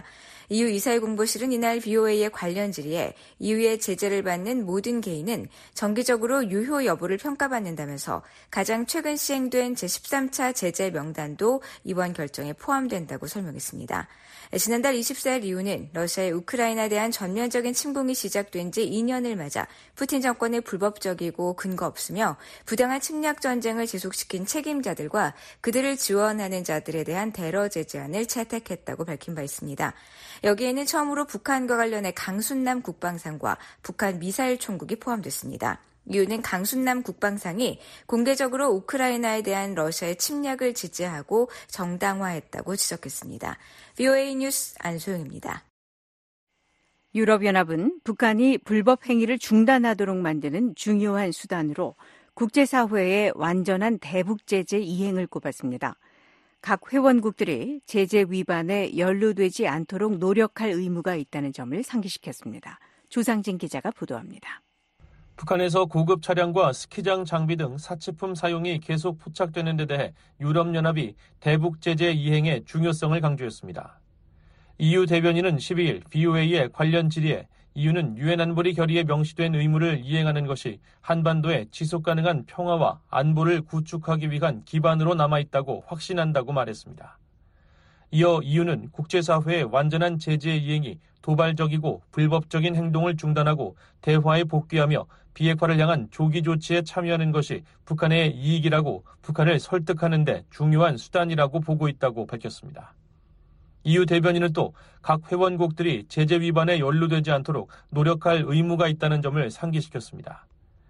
이유 이스라엘 공보실은 이날 브이오에이의 관련 질의에 이유의 제재를 받는 모든 개인은 정기적으로 유효 여부를 평가받는다면서 가장 최근 시행된 제십삼 차 제재 명단도 이번 결정에 포함된다고 설명했습니다. 지난달 이십사 일 이유는 러시아의 우크라이나에 대한 전면적인 침공이 시작된 지 이 년을 맞아 푸틴 정권의 불법적이고 근거 없으며 부당한 침략 전쟁을 지속시킨 책임자들과 그들을 지원하는 자들에 대한 테러 제재안을 채택했다고 밝힌 바 있습니다. 여기에는 처음으로 북한과 관련해 강순남 국방상과 북한 미사일 총국이 포함됐습니다. 이유는 강순남 국방상이 공개적으로 우크라이나에 대한 러시아의 침략을 지지하고 정당화했다고 지적했습니다. 브이오에이 뉴스 안소영입니다. 유럽연합은 북한이 불법 행위를 중단하도록 만드는 중요한 수단으로 국제사회의 완전한 대북 제재 이행을 꼽았습니다. 각 회원국들이 제재 위반에 연루되지 않도록 노력할 의무가 있다는 점을 상기시켰습니다. 조상진 기자가 보도합니다. 북한에서 고급 차량과 스키장 장비 등 사치품 사용이 계속 포착되는 데 대해 유럽연합이 대북 제재 이행의 중요성을 강조했습니다. 이유 대변인은 십이 일 브이오에이의 관련 질의에 이유는 유엔 안보리 결의에 명시된 의무를 이행하는 것이 한반도의 지속가능한 평화와 안보를 구축하기 위한 기반으로 남아있다고 확신한다고 말했습니다. 이어 이유는 국제사회의 완전한 제재 이행이 도발적이고 불법적인 행동을 중단하고 대화에 복귀하며 비핵화를 향한 조기 조치에 참여하는 것이 북한의 이익이라고 북한을 설득하는 데 중요한 수단이라고 보고 있다고 밝혔습니다. 이유 대변인은 또 각 회원국들이 제재 위반에 연루되지 않도록 노력할 의무가 있다는 점을 상기시켰습니다.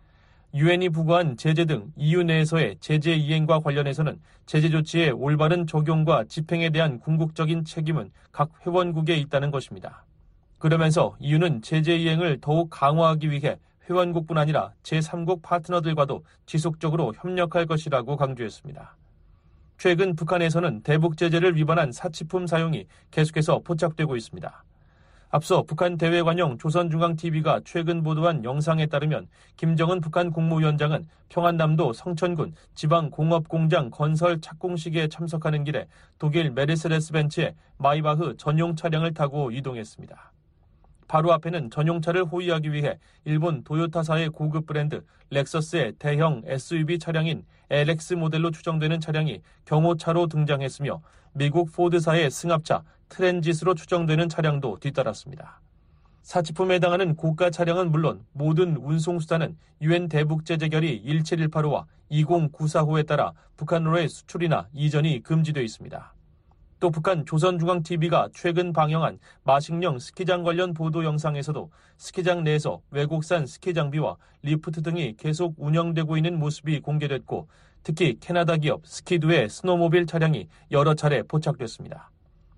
유엔이 부과한 제재 등 이유 내에서의 제재 이행과 관련해서는 제재 조치의 올바른 적용과 집행에 대한 궁극적인 책임은 각 회원국에 있다는 것입니다. 그러면서 이유는 제재 이행을 더욱 강화하기 위해 회원국뿐 아니라 제삼국 파트너들과도 지속적으로 협력할 것이라고 강조했습니다. 최근 북한에서는 대북 제재를 위반한 사치품 사용이 계속해서 포착되고 있습니다. 앞서 북한 대외관영 조선중앙티비가 최근 보도한 영상에 따르면 김정은 북한 국무위원장은 평안남도 성천군 지방공업공장 건설 착공식에 참석하는 길에 독일 메르세데스 벤츠의 마이바흐 전용 차량을 타고 이동했습니다. 바로 앞에는 전용차를 호위하기 위해 일본 도요타사의 고급 브랜드 렉서스의 대형 에스유브이 차량인 엘엑스 모델로 추정되는 차량이 경호차로 등장했으며 미국 포드사의 승합차 트랜짓으로 추정되는 차량도 뒤따랐습니다. 사치품에 해당하는 고가 차량은 물론 모든 운송수단은 유엔 대북제재결의 일칠일팔호와 이공구사호에 따라 북한으로의 수출이나 이전이 금지되어 있습니다. 또 북한 조선중앙티비가 최근 방영한 마식령 스키장 관련 보도 영상에서도 스키장 내에서 외국산 스키 장비와 리프트 등이 계속 운영되고 있는 모습이 공개됐고 특히 캐나다 기업 스키두의 스노모빌 차량이 여러 차례 포착됐습니다.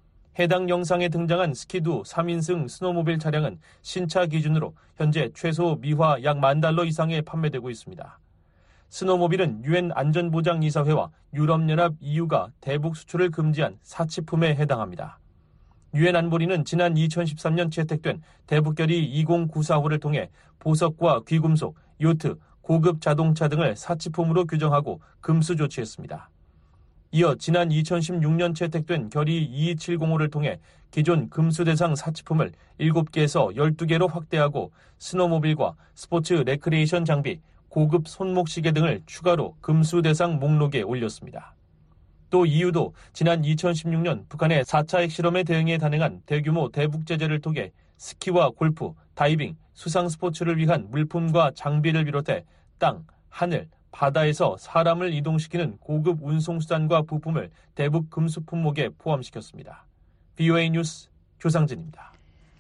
해당 영상에 등장한 스키두 삼 인승 스노모빌 차량은 신차 기준으로 현재 최소 미화 약 만 달러 이상에 판매되고 있습니다. 스노모빌은 유엔 안전보장이사회와 유럽연합 이유가 대북 수출을 금지한 사치품에 해당합니다. 유엔 안보리는 지난 이천십삼 년 채택된 대북결의 이공구사호를 통해 보석과 귀금속, 요트, 고급 자동차 등을 사치품으로 규정하고 금수 조치했습니다. 이어 지난 이천십육 년 채택된 결의 이이칠공호를 통해 기존 금수 대상 사치품을 일곱 개에서 열두 개로 확대하고 스노모빌과 스포츠 레크리에이션 장비, 고급 손목시계 등을 추가로 금수 대상 목록에 올렸습니다. 또 이유도 지난 이천십육 년 북한의 사 차 핵실험에 대응해 단행한 대규모 대북 제재를 통해 스키와 골프, 다이빙, 수상 스포츠를 위한 물품과 장비를 비롯해 땅, 하늘, 바다에서 사람을 이동시키는 고급 운송수단과 부품을 대북 금수 품목에 포함시켰습니다. 브이오에이 뉴스 조상진입니다.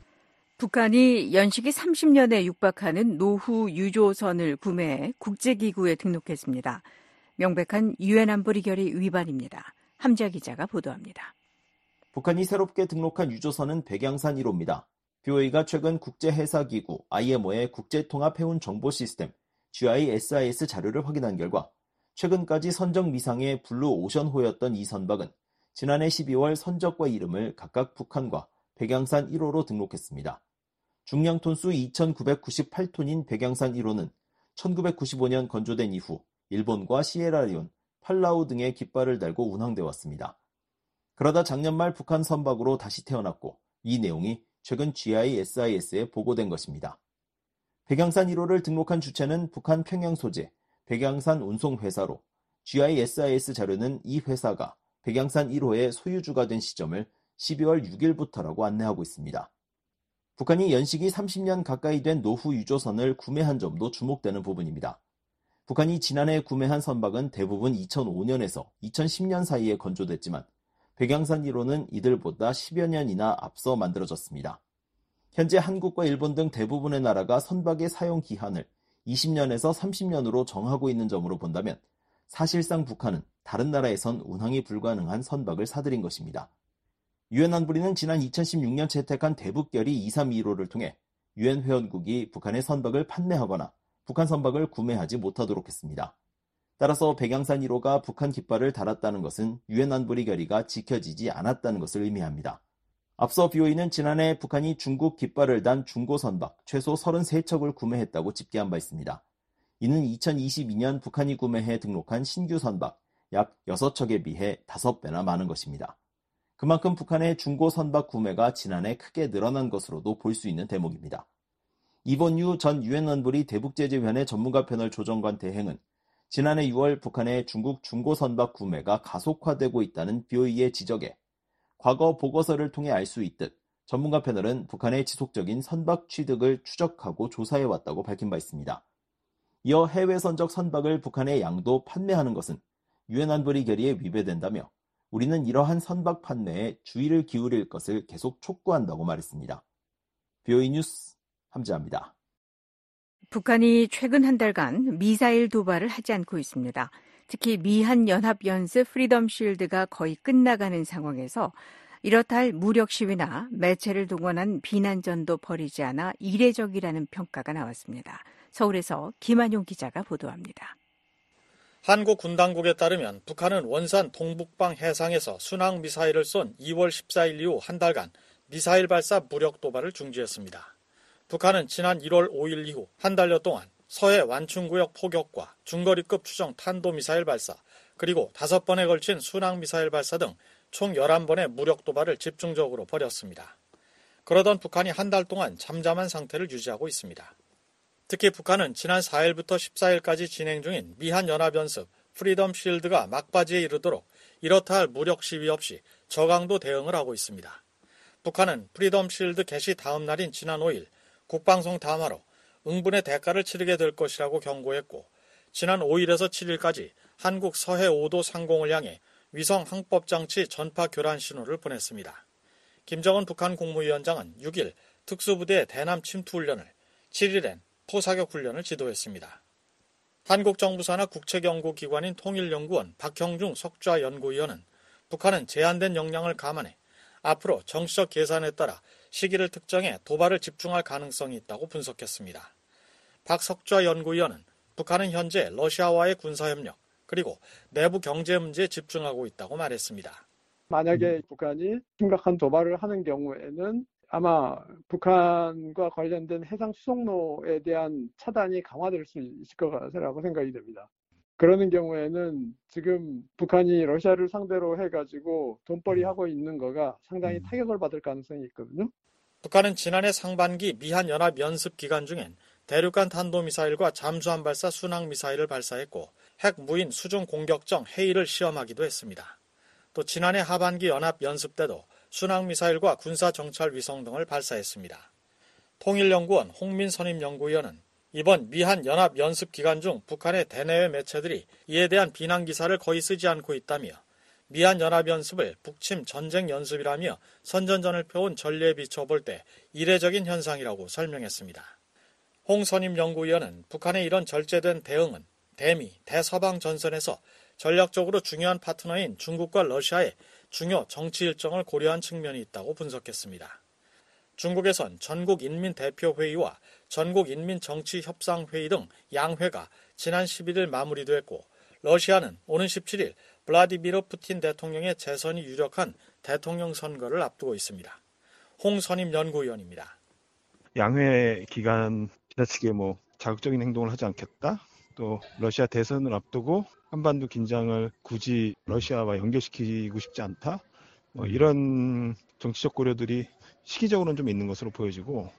북한이 연식이 삼십 년에 육박하는 노후 유조선을 구매해 국제기구에 등록했습니다. 명백한 유엔 안보리 결의 위반입니다. 함지아 기자가 보도합니다. 북한이 새롭게 등록한 유조선은 백양산 일 호입니다. 브이오에이가 최근 국제해사기구 아이엠오의 국제통합해운 정보 시스템 지아이에스아이에스 자료를 확인한 결과 최근까지 선적 미상의 블루 오션호였던 이 선박은 지난해 십이월 선적과 이름을 각각 북한과 백양산 일 호로 등록했습니다. 중량 톤수 이천구백구십팔 톤인 백양산 일 호는 천구백구십오 년 건조된 이후 일본과 시에라리온, 팔라우 등의 깃발을 달고 운항돼 왔습니다. 그러다 작년 말 북한 선박으로 다시 태어났고 이 내용이 최근 지아이에스아이에스에 보고된 것입니다. 백양산 일 호를 등록한 주체는 북한 평양 소재 백양산 운송회사로 지아이에스아이에스 자료는 이 회사가 백양산 일 호의 소유주가 된 시점을 십이월 육일부터라고 안내하고 있습니다. 북한이 연식이 삼십 년 가까이 된 노후 유조선을 구매한 점도 주목되는 부분입니다. 북한이 지난해 구매한 선박은 대부분 이천오 년에서 이천십 년 사이에 건조됐지만 백양산 일 호는 이들보다 십여 년이나 앞서 만들어졌습니다. 현재 한국과 일본 등 대부분의 나라가 선박의 사용 기한을 이십 년에서 삼십 년으로 정하고 있는 점으로 본다면 사실상 북한은 다른 나라에선 운항이 불가능한 선박을 사들인 것입니다. 유엔 안보리는 지난 이천십육 년 채택한 대북결의 이삼이일 호를 통해 유엔 회원국이 북한의 선박을 판매하거나 북한 선박을 구매하지 못하도록 했습니다. 따라서 백양산 일 호가 북한 깃발을 달았다는 것은 유엔 안보리 결의가 지켜지지 않았다는 것을 의미합니다. 앞서 비오이는 지난해 북한이 중국 깃발을 단 중고 선박 최소 서른세 척을 구매했다고 집계한 바 있습니다. 이는 이천이십이 년 북한이 구매해 등록한 신규 선박 약 여섯 척에 비해 다섯 배나 많은 것입니다. 그만큼 북한의 중고 선박 구매가 지난해 크게 늘어난 것으로도 볼 수 있는 대목입니다. 이본유 전 유엔 안보리 대북제재위원회 전문가 패널 조정관 대행은 지난해 유월 북한의 중국 중고 선박 구매가 가속화되고 있다는 비오이의 지적에 과거 보고서를 통해 알 수 있듯 전문가 패널은 북한의 지속적인 선박 취득을 추적하고 조사해왔다고 밝힌 바 있습니다. 이어 해외 선적 선박을 북한에 양도 판매하는 것은 유엔 안보리 결의에 위배된다며 우리는 이러한 선박 판매에 주의를 기울일 것을 계속 촉구한다고 말했습니다. 비오이 뉴스 함재합니다. 북한이 최근 한 달간 미사일 도발을 하지 않고 있습니다. 특히 미한 연합연습 프리덤 쉴드가 거의 끝나가는 상황에서 이렇다 할 무력 시위나 매체를 동원한 비난전도 벌이지 않아 이례적이라는 평가가 나왔습니다. 서울에서 김한용 기자가 보도합니다. 한국 군당국에 따르면 북한은 원산 동북방 해상에서 순항미사일을 쏜 이월 십사일 이후 한 달간 미사일 발사 무력 도발을 중지했습니다. 북한은 지난 일월 오일 이후 한 달여 동안 서해 완충구역 포격과 중거리급 추정 탄도미사일 발사, 그리고 다섯 번에 걸친 순항미사일 발사 등 총 열한 번의 무력 도발을 집중적으로 벌였습니다. 그러던 북한이 한 달 동안 잠잠한 상태를 유지하고 있습니다. 특히 북한은 지난 사일부터 십사일까지 진행 중인 미한연합연습 프리덤 쉴드가 막바지에 이르도록 이렇다 할 무력 시위 없이 저강도 대응을 하고 있습니다. 북한은 프리덤 쉴드 개시 다음 날인 지난 오일 국방성 담화로 응분의 대가를 치르게 될 것이라고 경고했고, 지난 오일에서 칠일까지 한국 서해 오 도 상공을 향해 위성 항법장치 전파 교란 신호를 보냈습니다. 김정은 북한 국무위원장은 육일 특수부대의 대남 침투 훈련을, 칠일엔 포사격 훈련을 지도했습니다. 한국 정부 산하 국책연구기관인 통일연구원 박형중 석좌 연구위원은 북한은 제한된 역량을 감안해 앞으로 정치적 계산에 따라 시기를 특정해 도발을 집중할 가능성이 있다고 분석했습니다. 박 석좌 연구위원은 북한은 현재 러시아와의 군사협력 그리고 내부 경제 문제에 집중하고 있다고 말했습니다. 만약에 북한이 심각한 도발을 하는 경우에는 아마 북한과 관련된 해상 수송로에 대한 차단이 강화될 수 있을 거라고 생각이 됩니다. 그러는 경우에는 지금 북한이 러시아를 상대로 해가지고 돈벌이 하고 있는 거가 상당히 타격을 받을 가능성이 있거든요. 북한은 지난해 상반기 미한연합 연습 기간 중엔 대륙간 탄도미사일과 잠수함 발사 순항미사일을 발사했고 핵 무인 수중 공격정 헤이를 시험하기도 했습니다. 또 지난해 하반기 연합 연습 때도 순항미사일과 군사정찰 위성 등을 발사했습니다. 통일연구원 홍민 선임연구위원은 이번 미한 연합 연습 기간 중 북한의 대내외 매체들이 이에 대한 비난 기사를 거의 쓰지 않고 있다며 미한 연합 연습을 북침 전쟁 연습이라며 선전전을 펴온 전례에 비춰볼 때 이례적인 현상이라고 설명했습니다. 홍 선임연구위원은 북한의 이런 절제된 대응은 대미, 대서방 전선에서 전략적으로 중요한 파트너인 중국과 러시아의 중요 정치 일정을 고려한 측면이 있다고 분석했습니다. 중국에선 전국인민대표회의와 전국인민정치협상회의 등 양회가 지난 십일일 마무리됐고, 러시아는 오는 십칠일 블라디미르 푸틴 대통령의 재선이 유력한 대통령 선거를 앞두고 있습니다. 홍 선임 연구위원입니다. 양회 기간 지나치게 뭐 자극적인 행동을 하지 않겠다. 또 러시아 대선을 앞두고 한반도 긴장을 굳이 러시아와 연결시키고 싶지 않다. 뭐 이런 정치적 고려들이 시기적으로는 좀 있는 것으로 보여지고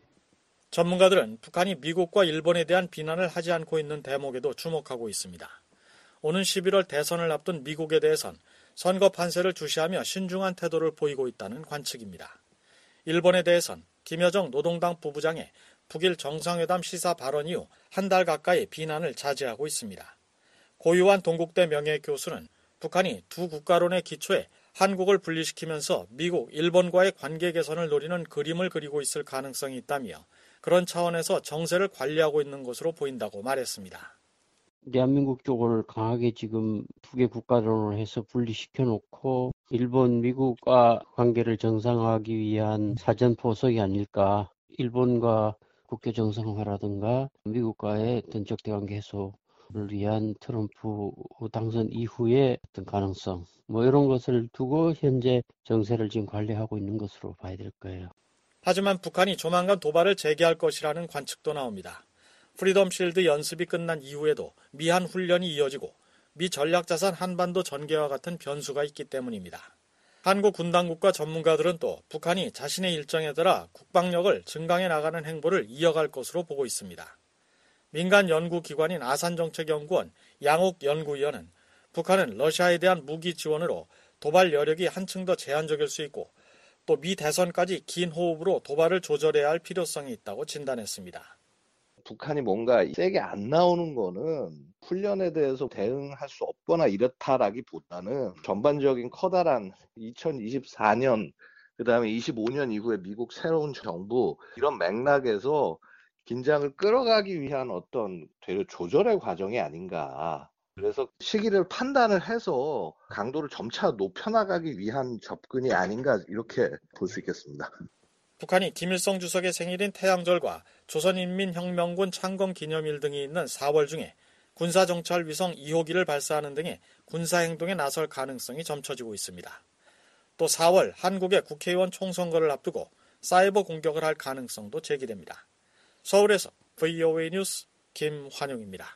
전문가들은 북한이 미국과 일본에 대한 비난을 하지 않고 있는 대목에도 주목하고 있습니다. 오는 십일월 대선을 앞둔 미국에 대해선 선거 판세를 주시하며 신중한 태도를 보이고 있다는 관측입니다. 일본에 대해선 김여정 노동당 부부장의 북일 정상회담 시사 발언 이후 한 달 가까이 비난을 자제하고 있습니다. 고유한 동국대 명예교수는 북한이 두 국가론의 기초에 한국을 분리시키면서 미국, 일본과의 관계 개선을 노리는 그림을 그리고 있을 가능성이 있다며 그런 차원에서 정세를 관리하고 있는 것으로 보인다고 말했습니다. 대한민국 쪽을 강하게 지금 두 개 국가론을 해서 분리시켜 놓고 일본, 미국과 관계를 정상화하기 위한 사전 포석이 아닐까. 일본과 국교 정상화라든가 미국과의 어떤 적대관계 해소를 위한 트럼프 당선 이후의 어떤 가능성, 뭐 이런 것을 두고 현재 정세를 지금 관리하고 있는 것으로 봐야 될 거예요. 하지만 북한이 조만간 도발을 재개할 것이라는 관측도 나옵니다. 프리덤 실드 연습이 끝난 이후에도 미한 훈련이 이어지고 미 전략자산 한반도 전개와 같은 변수가 있기 때문입니다. 한국 군 당국과 전문가들은 또 북한이 자신의 일정에 따라 국방력을 증강해 나가는 행보를 이어갈 것으로 보고 있습니다. 민간 연구기관인 아산정책연구원 양옥 연구위원은 북한은 러시아에 대한 무기 지원으로 도발 여력이 한층 더 제한적일 수 있고 또 미 대선까지 긴 호흡으로 도발을 조절해야 할 필요성이 있다고 진단했습니다. 북한이 뭔가 세게 안 나오는 거는 훈련에 대해서 대응할 수 없거나 이렇다라기보다는 전반적인 커다란 이천이십사 년 그다음에 이십오 년 이후에 미국 새로운 정부 이런 맥락에서 긴장을 끌어가기 위한 어떤 되려 조절의 과정이 아닌가. 그래서 시기를 판단을 해서 강도를 점차 높여나가기 위한 접근이 아닌가 이렇게 볼 수 있겠습니다. 북한이 김일성 주석의 생일인 태양절과 조선인민혁명군 창건기념일 등이 있는 사월 중에 군사정찰 위성 이 호기를 발사하는 등의 군사행동에 나설 가능성이 점쳐지고 있습니다. 또 사월 한국의 국회의원 총선거를 앞두고 사이버 공격을 할 가능성도 제기됩니다. 서울에서 브이오에이 뉴스 김환용입니다.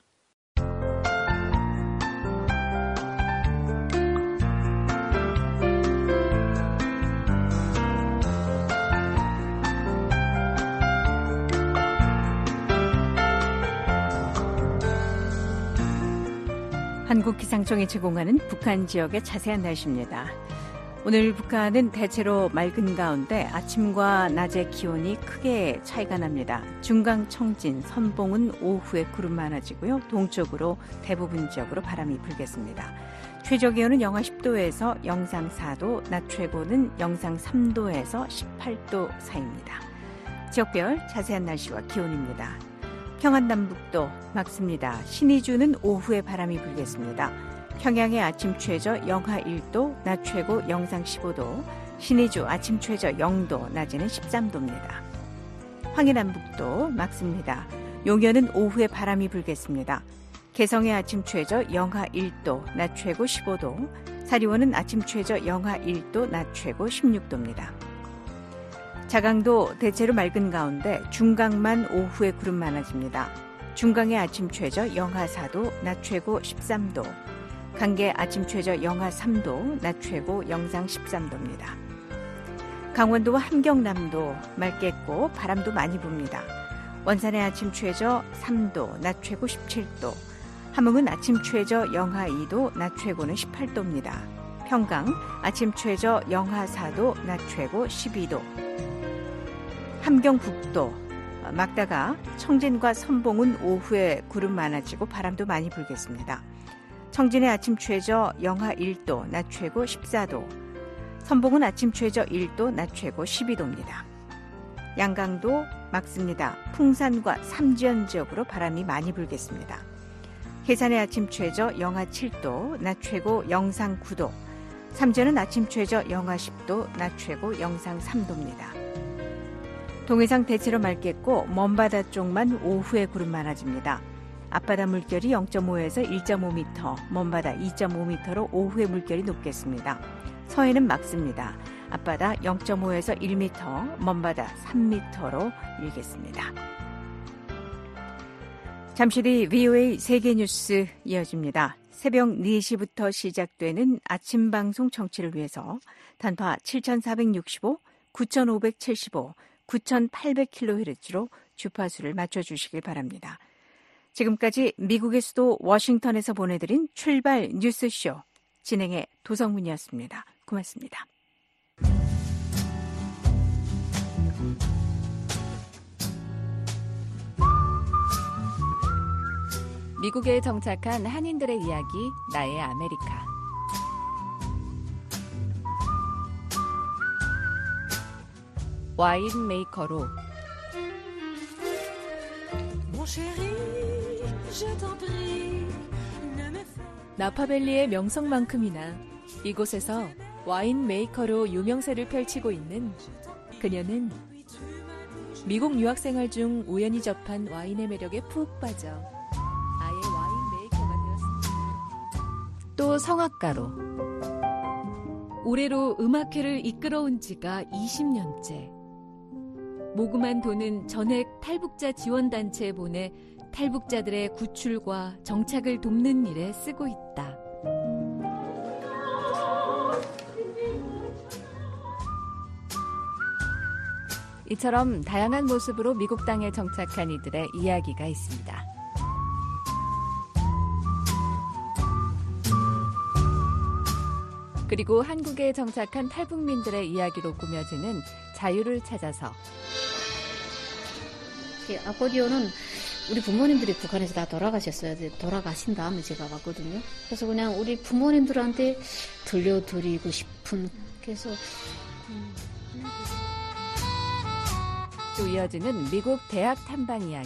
한국기상청이 제공하는 북한 지역의 자세한 날씨입니다. 오늘 북한은 대체로 맑은 가운데 아침과 낮의 기온이 크게 차이가 납니다. 중강, 청진, 선봉은 오후에 구름 많아지고요. 동쪽으로 대부분 지역으로 바람이 불겠습니다. 최저 기온은 영하 십 도에서 영상 사 도, 낮 최고는 영상 삼 도에서 십팔 도 사이입니다. 지역별 자세한 날씨와 기온입니다. 평안남북도 맑습니다. 신의주는 오후에 바람이 불겠습니다. 평양의 아침 최저 영하 일 도, 낮 최고 영상 십오 도, 신의주 아침 최저 영 도, 낮에는 십삼 도입니다. 황해남북도 맑습니다. 용현은 오후에 바람이 불겠습니다. 개성의 아침 최저 영하 일 도, 낮 최고 십오 도, 사리원은 아침 최저 영하 일 도, 낮 최고 십육 도입니다. 자강도 대체로 맑은 가운데 중강만 오후에 구름 많아집니다. 중강의 아침 최저 영하 사 도, 낮 최고 십삼 도, 강계 아침 최저 영하 삼 도, 낮 최고 영상 십삼 도입니다. 강원도와 함경남도 맑겠고 바람도 많이 붑니다. 원산의 아침 최저 삼 도, 낮 최고 십칠 도, 함흥은 아침 최저 영하 이 도, 낮 최고는 십팔 도입니다. 평강 아침 최저 영하 사 도, 낮 최고 십이 도, 함경북도 막다가 청진과 선봉은 오후에 구름 많아지고 바람도 많이 불겠습니다. 청진의 아침 최저 영하 일 도, 낮 최고 십사 도, 선봉은 아침 최저 일 도, 낮 최고 십이 도입니다. 양강도 맑습니다. 풍산과 삼지연 지역으로 바람이 많이 불겠습니다. 해산의 아침 최저 영하 칠 도, 낮 최고 영상 구 도, 삼지연은 아침 최저 영하 십 도, 낮 최고 영상 삼 도입니다. 동해상 대체로 맑겠고 먼바다 쪽만 오후에 구름 많아집니다. 앞바다 물결이 영 점 오에서 일 점 오 미터, 먼바다 이 점 오 미터로 오후에 물결이 높겠습니다. 서해는 맑습니다. 앞바다 영 점 오에서 일 미터, 먼바다 삼 미터로 일겠습니다. 잠시 뒤 브이오에이 세계뉴스 이어집니다. 새벽 네 시부터 시작되는 아침 방송 청취를 위해서 단파 칠천사백육십오, 구천오백칠십오, 구천팔백 킬로헤르츠로 주파수를 맞춰주시길 바랍니다. 지금까지 미국의 수도 워싱턴에서 보내드린 출발 뉴스쇼 진행의 도성문이었습니다. 고맙습니다. 미국에 정착한 한인들의 이야기, 나의 아메리카. 와인 메이커로 나파밸리의 명성만큼이나 이곳에서 와인 메이커로 유명세를 펼치고 있는 그녀는 미국 유학생활 중 우연히 접한 와인의 매력에 푹 빠져 아예 와인 메이커가 되었습니다. 또 성악가로 올해로 음악회를 이끌어온 지가 이십 년째. 모금한 돈은 전액 탈북자 지원단체에 보내 탈북자들의 구출과 정착을 돕는 일에 쓰고 있다. 이처럼 다양한 모습으로 미국 땅에 정착한 이들의 이야기가 있습니다. 그리고 한국에 정착한 탈북민들의 이야기로 꾸며지는 자유를 찾아서. 아코디오는 우리 부모님들이 북한에서 다 돌아가셨어요. 돌아가신 다음에 제가 왔거든요. 그래서 그냥 우리 부모님들한테 들려드리고 싶은, 그래서 음. 또 이어지는 미국 대학 탐방 이야기.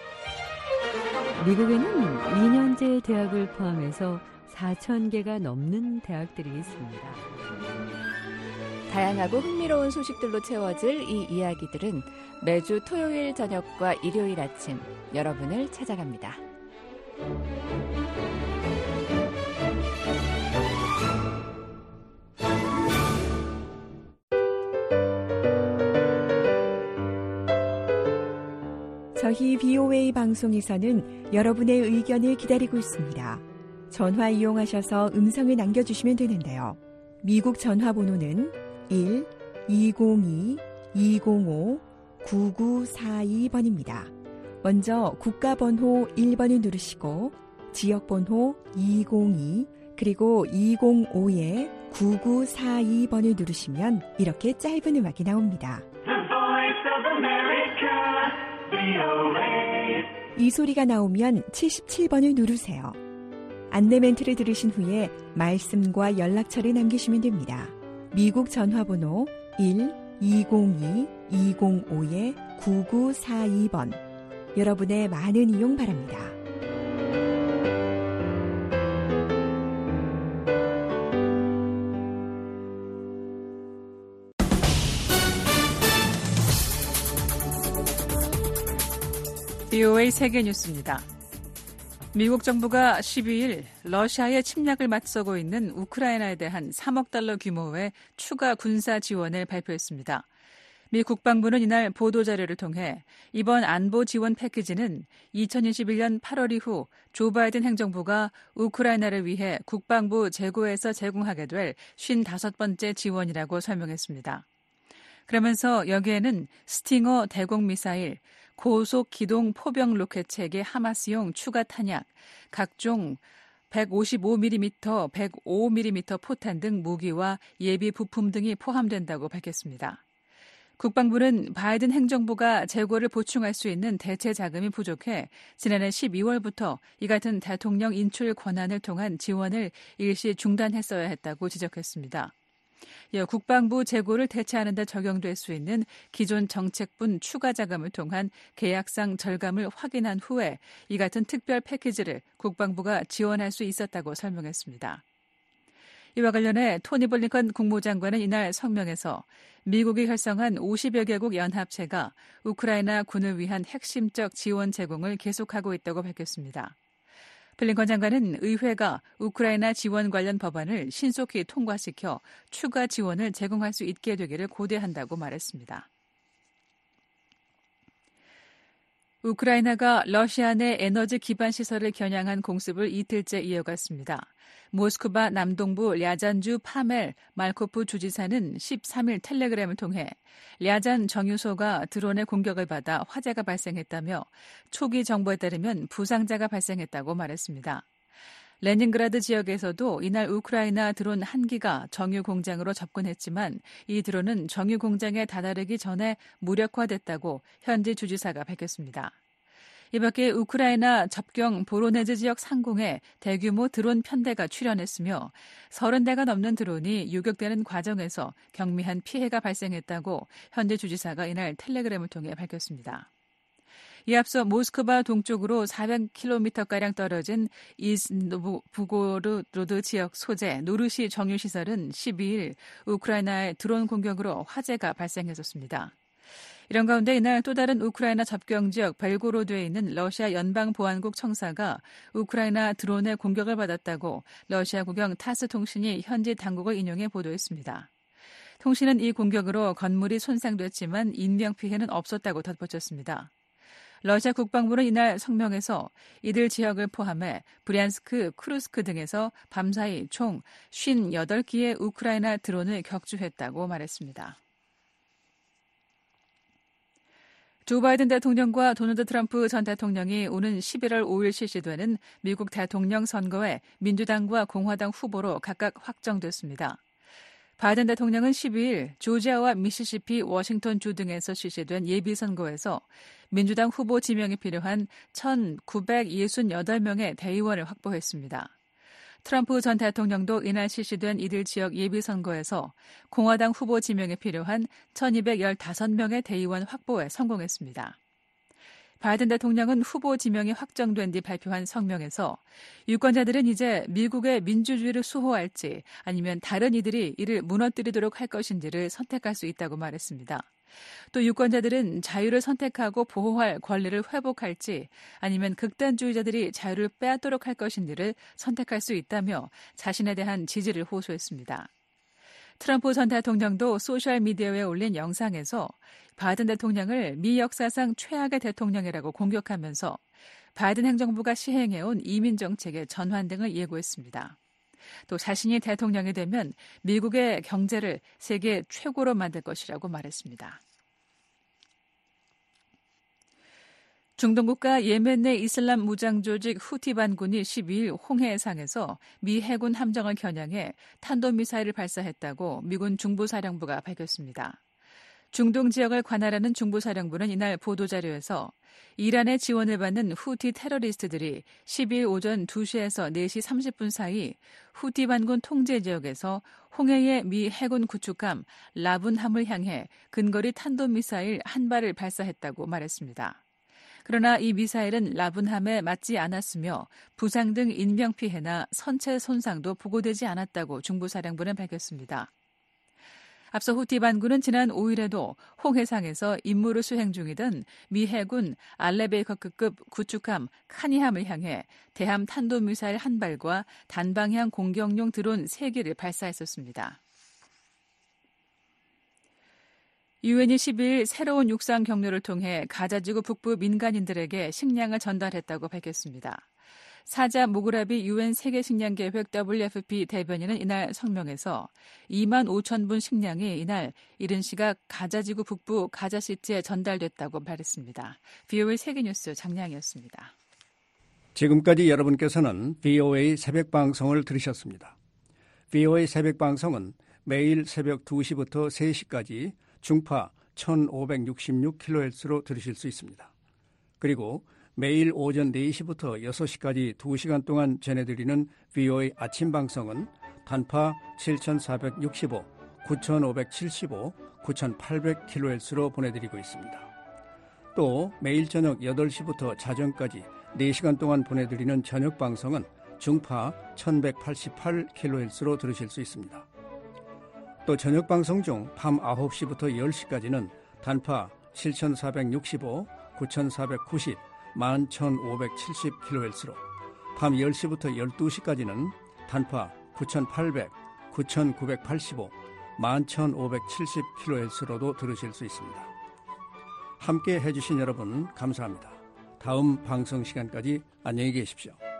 미국에는 이 년제 대학을 포함해서 사천 개가 넘는 대학들이 있습니다. 다양하고 흥미로운 소식들로 채워질 이 이야기들은 매주 토요일 저녁과 일요일 아침 여러분을 찾아갑니다. 저희 비오에이 방송에서는 여러분의 의견을 기다리고 있습니다. 전화 이용하셔서 음성을 남겨주시면 되는데요. 미국 전화번호는 일 이공이 이공오 구구사이 번입니다. 먼저 국가번호 일 번을 누르시고 지역번호 이공이 그리고 이공오에 구구사이 번을 누르시면 이렇게 짧은 음악이 나옵니다. 이 소리가 나오면 칠십칠 번을 누르세요. 안내 멘트를 들으신 후에 말씀과 연락처를 남기시면 됩니다. 미국 전화번호 일 이공이 이공오에 구구사이 번. 여러분의 많은 이용 바랍니다. 비오에이 세계뉴스입니다. 미국 정부가 십이일 러시아의 침략을 맞서고 있는 우크라이나에 대한 삼억 달러 규모의 추가 군사 지원을 발표했습니다. 미 국방부는 이날 보도자료를 통해 이번 안보 지원 패키지는 이천이십일 년 팔월 이후 조 바이든 행정부가 우크라이나를 위해 국방부 재고에서 제공하게 될 오십오 번째 지원이라고 설명했습니다. 그러면서 여기에는 스팅어 대공 미사일, 고속 기동 포병 로켓 체계 하마스용 추가 탄약, 각종 백오십오 밀리미터, 백오 밀리미터 포탄 등 무기와 예비 부품 등이 포함된다고 밝혔습니다. 국방부는 바이든 행정부가 재고를 보충할 수 있는 대체 자금이 부족해 지난해 십이월부터 이 같은 대통령 인출 권한을 통한 지원을 일시 중단했어야 했다고 지적했습니다. 이어 국방부 재고를 대체하는 데 적용될 수 있는 기존 정책분 추가 자금을 통한 계약상 절감을 확인한 후에 이 같은 특별 패키지를 국방부가 지원할 수 있었다고 설명했습니다. 이와 관련해 토니 블링컨 국무장관은 이날 성명에서 미국이 결성한 오십여 개국 연합체가 우크라이나 군을 위한 핵심적 지원 제공을 계속하고 있다고 밝혔습니다. 블링컨 장관은 의회가 우크라이나 지원 관련 법안을 신속히 통과시켜 추가 지원을 제공할 수 있게 되기를 고대한다고 말했습니다. 우크라이나가 러시아 내 에너지 기반 시설을 겨냥한 공습을 이틀째 이어갔습니다. 모스크바 남동부 랴잔주 파멜 말코프 주지사는 십삼 일 텔레그램을 통해 랴잔 정유소가 드론의 공격을 받아 화재가 발생했다며 초기 정보에 따르면 부상자가 발생했다고 말했습니다. 레닌그라드 지역에서도 이날 우크라이나 드론 한 기가 정유 공장으로 접근했지만 이 드론은 정유 공장에 다다르기 전에 무력화됐다고 현지 주지사가 밝혔습니다. 이 밖에 우크라이나 접경 보로네즈 지역 상공에 대규모 드론 편대가 출현했으며 서른 대가 넘는 드론이 유격되는 과정에서 경미한 피해가 발생했다고 현지 주지사가 이날 텔레그램을 통해 밝혔습니다. 이에 앞서 모스크바 동쪽으로 사백 킬로미터가량 떨어진 이즈노브고로드 지역 소재 노르시 정유시설은 십이 일 우크라이나의 드론 공격으로 화재가 발생했었습니다. 이런 가운데 이날 또 다른 우크라이나 접경 지역 벨고로드에 있는 러시아 연방보안국 청사가 우크라이나 드론의 공격을 받았다고 러시아 국영 타스 통신이 현지 당국을 인용해 보도했습니다. 통신은 이 공격으로 건물이 손상됐지만 인명피해는 없었다고 덧붙였습니다. 러시아 국방부는 이날 성명에서 이들 지역을 포함해 브리안스크, 크루스크 등에서 밤사이 총 오십팔 기의 우크라이나 드론을 격추했다고 말했습니다. 조 바이든 대통령과 도널드 트럼프 전 대통령이 오는 십일월 오일 실시되는 미국 대통령 선거에 민주당과 공화당 후보로 각각 확정됐습니다. 바이든 대통령은 십이 일 조지아와 미시시피, 워싱턴 주 등에서 실시된 예비선거에서 민주당 후보 지명이 필요한 천구백육십팔 명의 대의원을 확보했습니다. 트럼프 전 대통령도 이날 실시된 이들 지역 예비선거에서 공화당 후보 지명에 필요한 천이백십오 명의 대의원 확보에 성공했습니다. 바이든 대통령은 후보 지명이 확정된 뒤 발표한 성명에서 유권자들은 이제 미국의 민주주의를 수호할지 아니면 다른 이들이 이를 무너뜨리도록 할 것인지를 선택할 수 있다고 말했습니다. 또 유권자들은 자유를 선택하고 보호할 권리를 회복할지 아니면 극단주의자들이 자유를 빼앗도록 할 것인지를 선택할 수 있다며 자신에 대한 지지를 호소했습니다. 트럼프 전 대통령도 소셜미디어에 올린 영상에서 바이든 대통령을 미 역사상 최악의 대통령이라고 공격하면서 바이든 행정부가 시행해온 이민 정책의 전환 등을 예고했습니다. 또 자신이 대통령이 되면 미국의 경제를 세계 최고로 만들 것이라고 말했습니다. 중동 국가 예멘 내 이슬람 무장 조직 후티 반군이 십이 일 홍해해상에서 미 해군 함정을 겨냥해 탄도미사일을 발사했다고 미군 중부사령부가 밝혔습니다. 중동 지역을 관할하는 중부사령부는 이날 보도자료에서 이란의 지원을 받는 후티 테러리스트들이 십이 일 오전 두 시에서 네 시 삼십 분 사이 후티 반군 통제 지역에서 홍해의 미 해군 구축함 라분함을 향해 근거리 탄도미사일 한 발을 발사했다고 말했습니다. 그러나 이 미사일은 라분함에 맞지 않았으며 부상 등 인명피해나 선체 손상도 보고되지 않았다고 중부사령부는 밝혔습니다. 앞서 후티 반군은 지난 오 일에도 홍해상에서 임무를 수행 중이던 미 해군 알레베이커급 구축함 카니함을 향해 대함 탄도미사일 한 발과 단방향 공격용 드론 세 기를 발사했었습니다. 유엔이 십이 일 새로운 육상 경로를 통해 가자지구 북부 민간인들에게 식량을 전달했다고 밝혔습니다. 사자 모그라비 유엔 세계식량계획 더블유 에프 피 대변인은 이날 성명에서 이만 오천 분 식량이 이날 이른 시각 가자지구 북부 가자시티에 전달됐다고 말했습니다. 브이오에이 세계뉴스 장량이었습니다. 지금까지 여러분께서는 브이오에이 새벽방송을 들으셨습니다. 브이오에이 새벽방송은 매일 새벽 두 시부터 세 시까지 중파 천오백육십육 킬로헤르츠로 들으실 수 있습니다. 그리고 매일 오전 네 시부터 여섯 시까지 두 시간 동안 전해드리는 브이오에이 아침 방송은 단파 칠천사백육십오, 구천오백칠십오, 구천팔백 킬로헤르츠로 보내드리고 있습니다. 또 매일 저녁 여덟 시부터 자정까지 네 시간 동안 보내드리는 저녁 방송은 중파 천백팔십팔 킬로헤르츠로 들으실 수 있습니다. 또 저녁 방송 중 밤 아홉 시부터 열 시까지는 단파 칠천사백육십오, 구천사백구십, 만 천오백칠십 킬로헤르츠로, 밤 열 시부터 열두 시까지는 단파 구천팔백, 구천구백팔십오, 만 천오백칠십 킬로헤르츠로도 들으실 수 있습니다. 함께 해주신 여러분 감사합니다. 다음 방송 시간까지 안녕히 계십시오.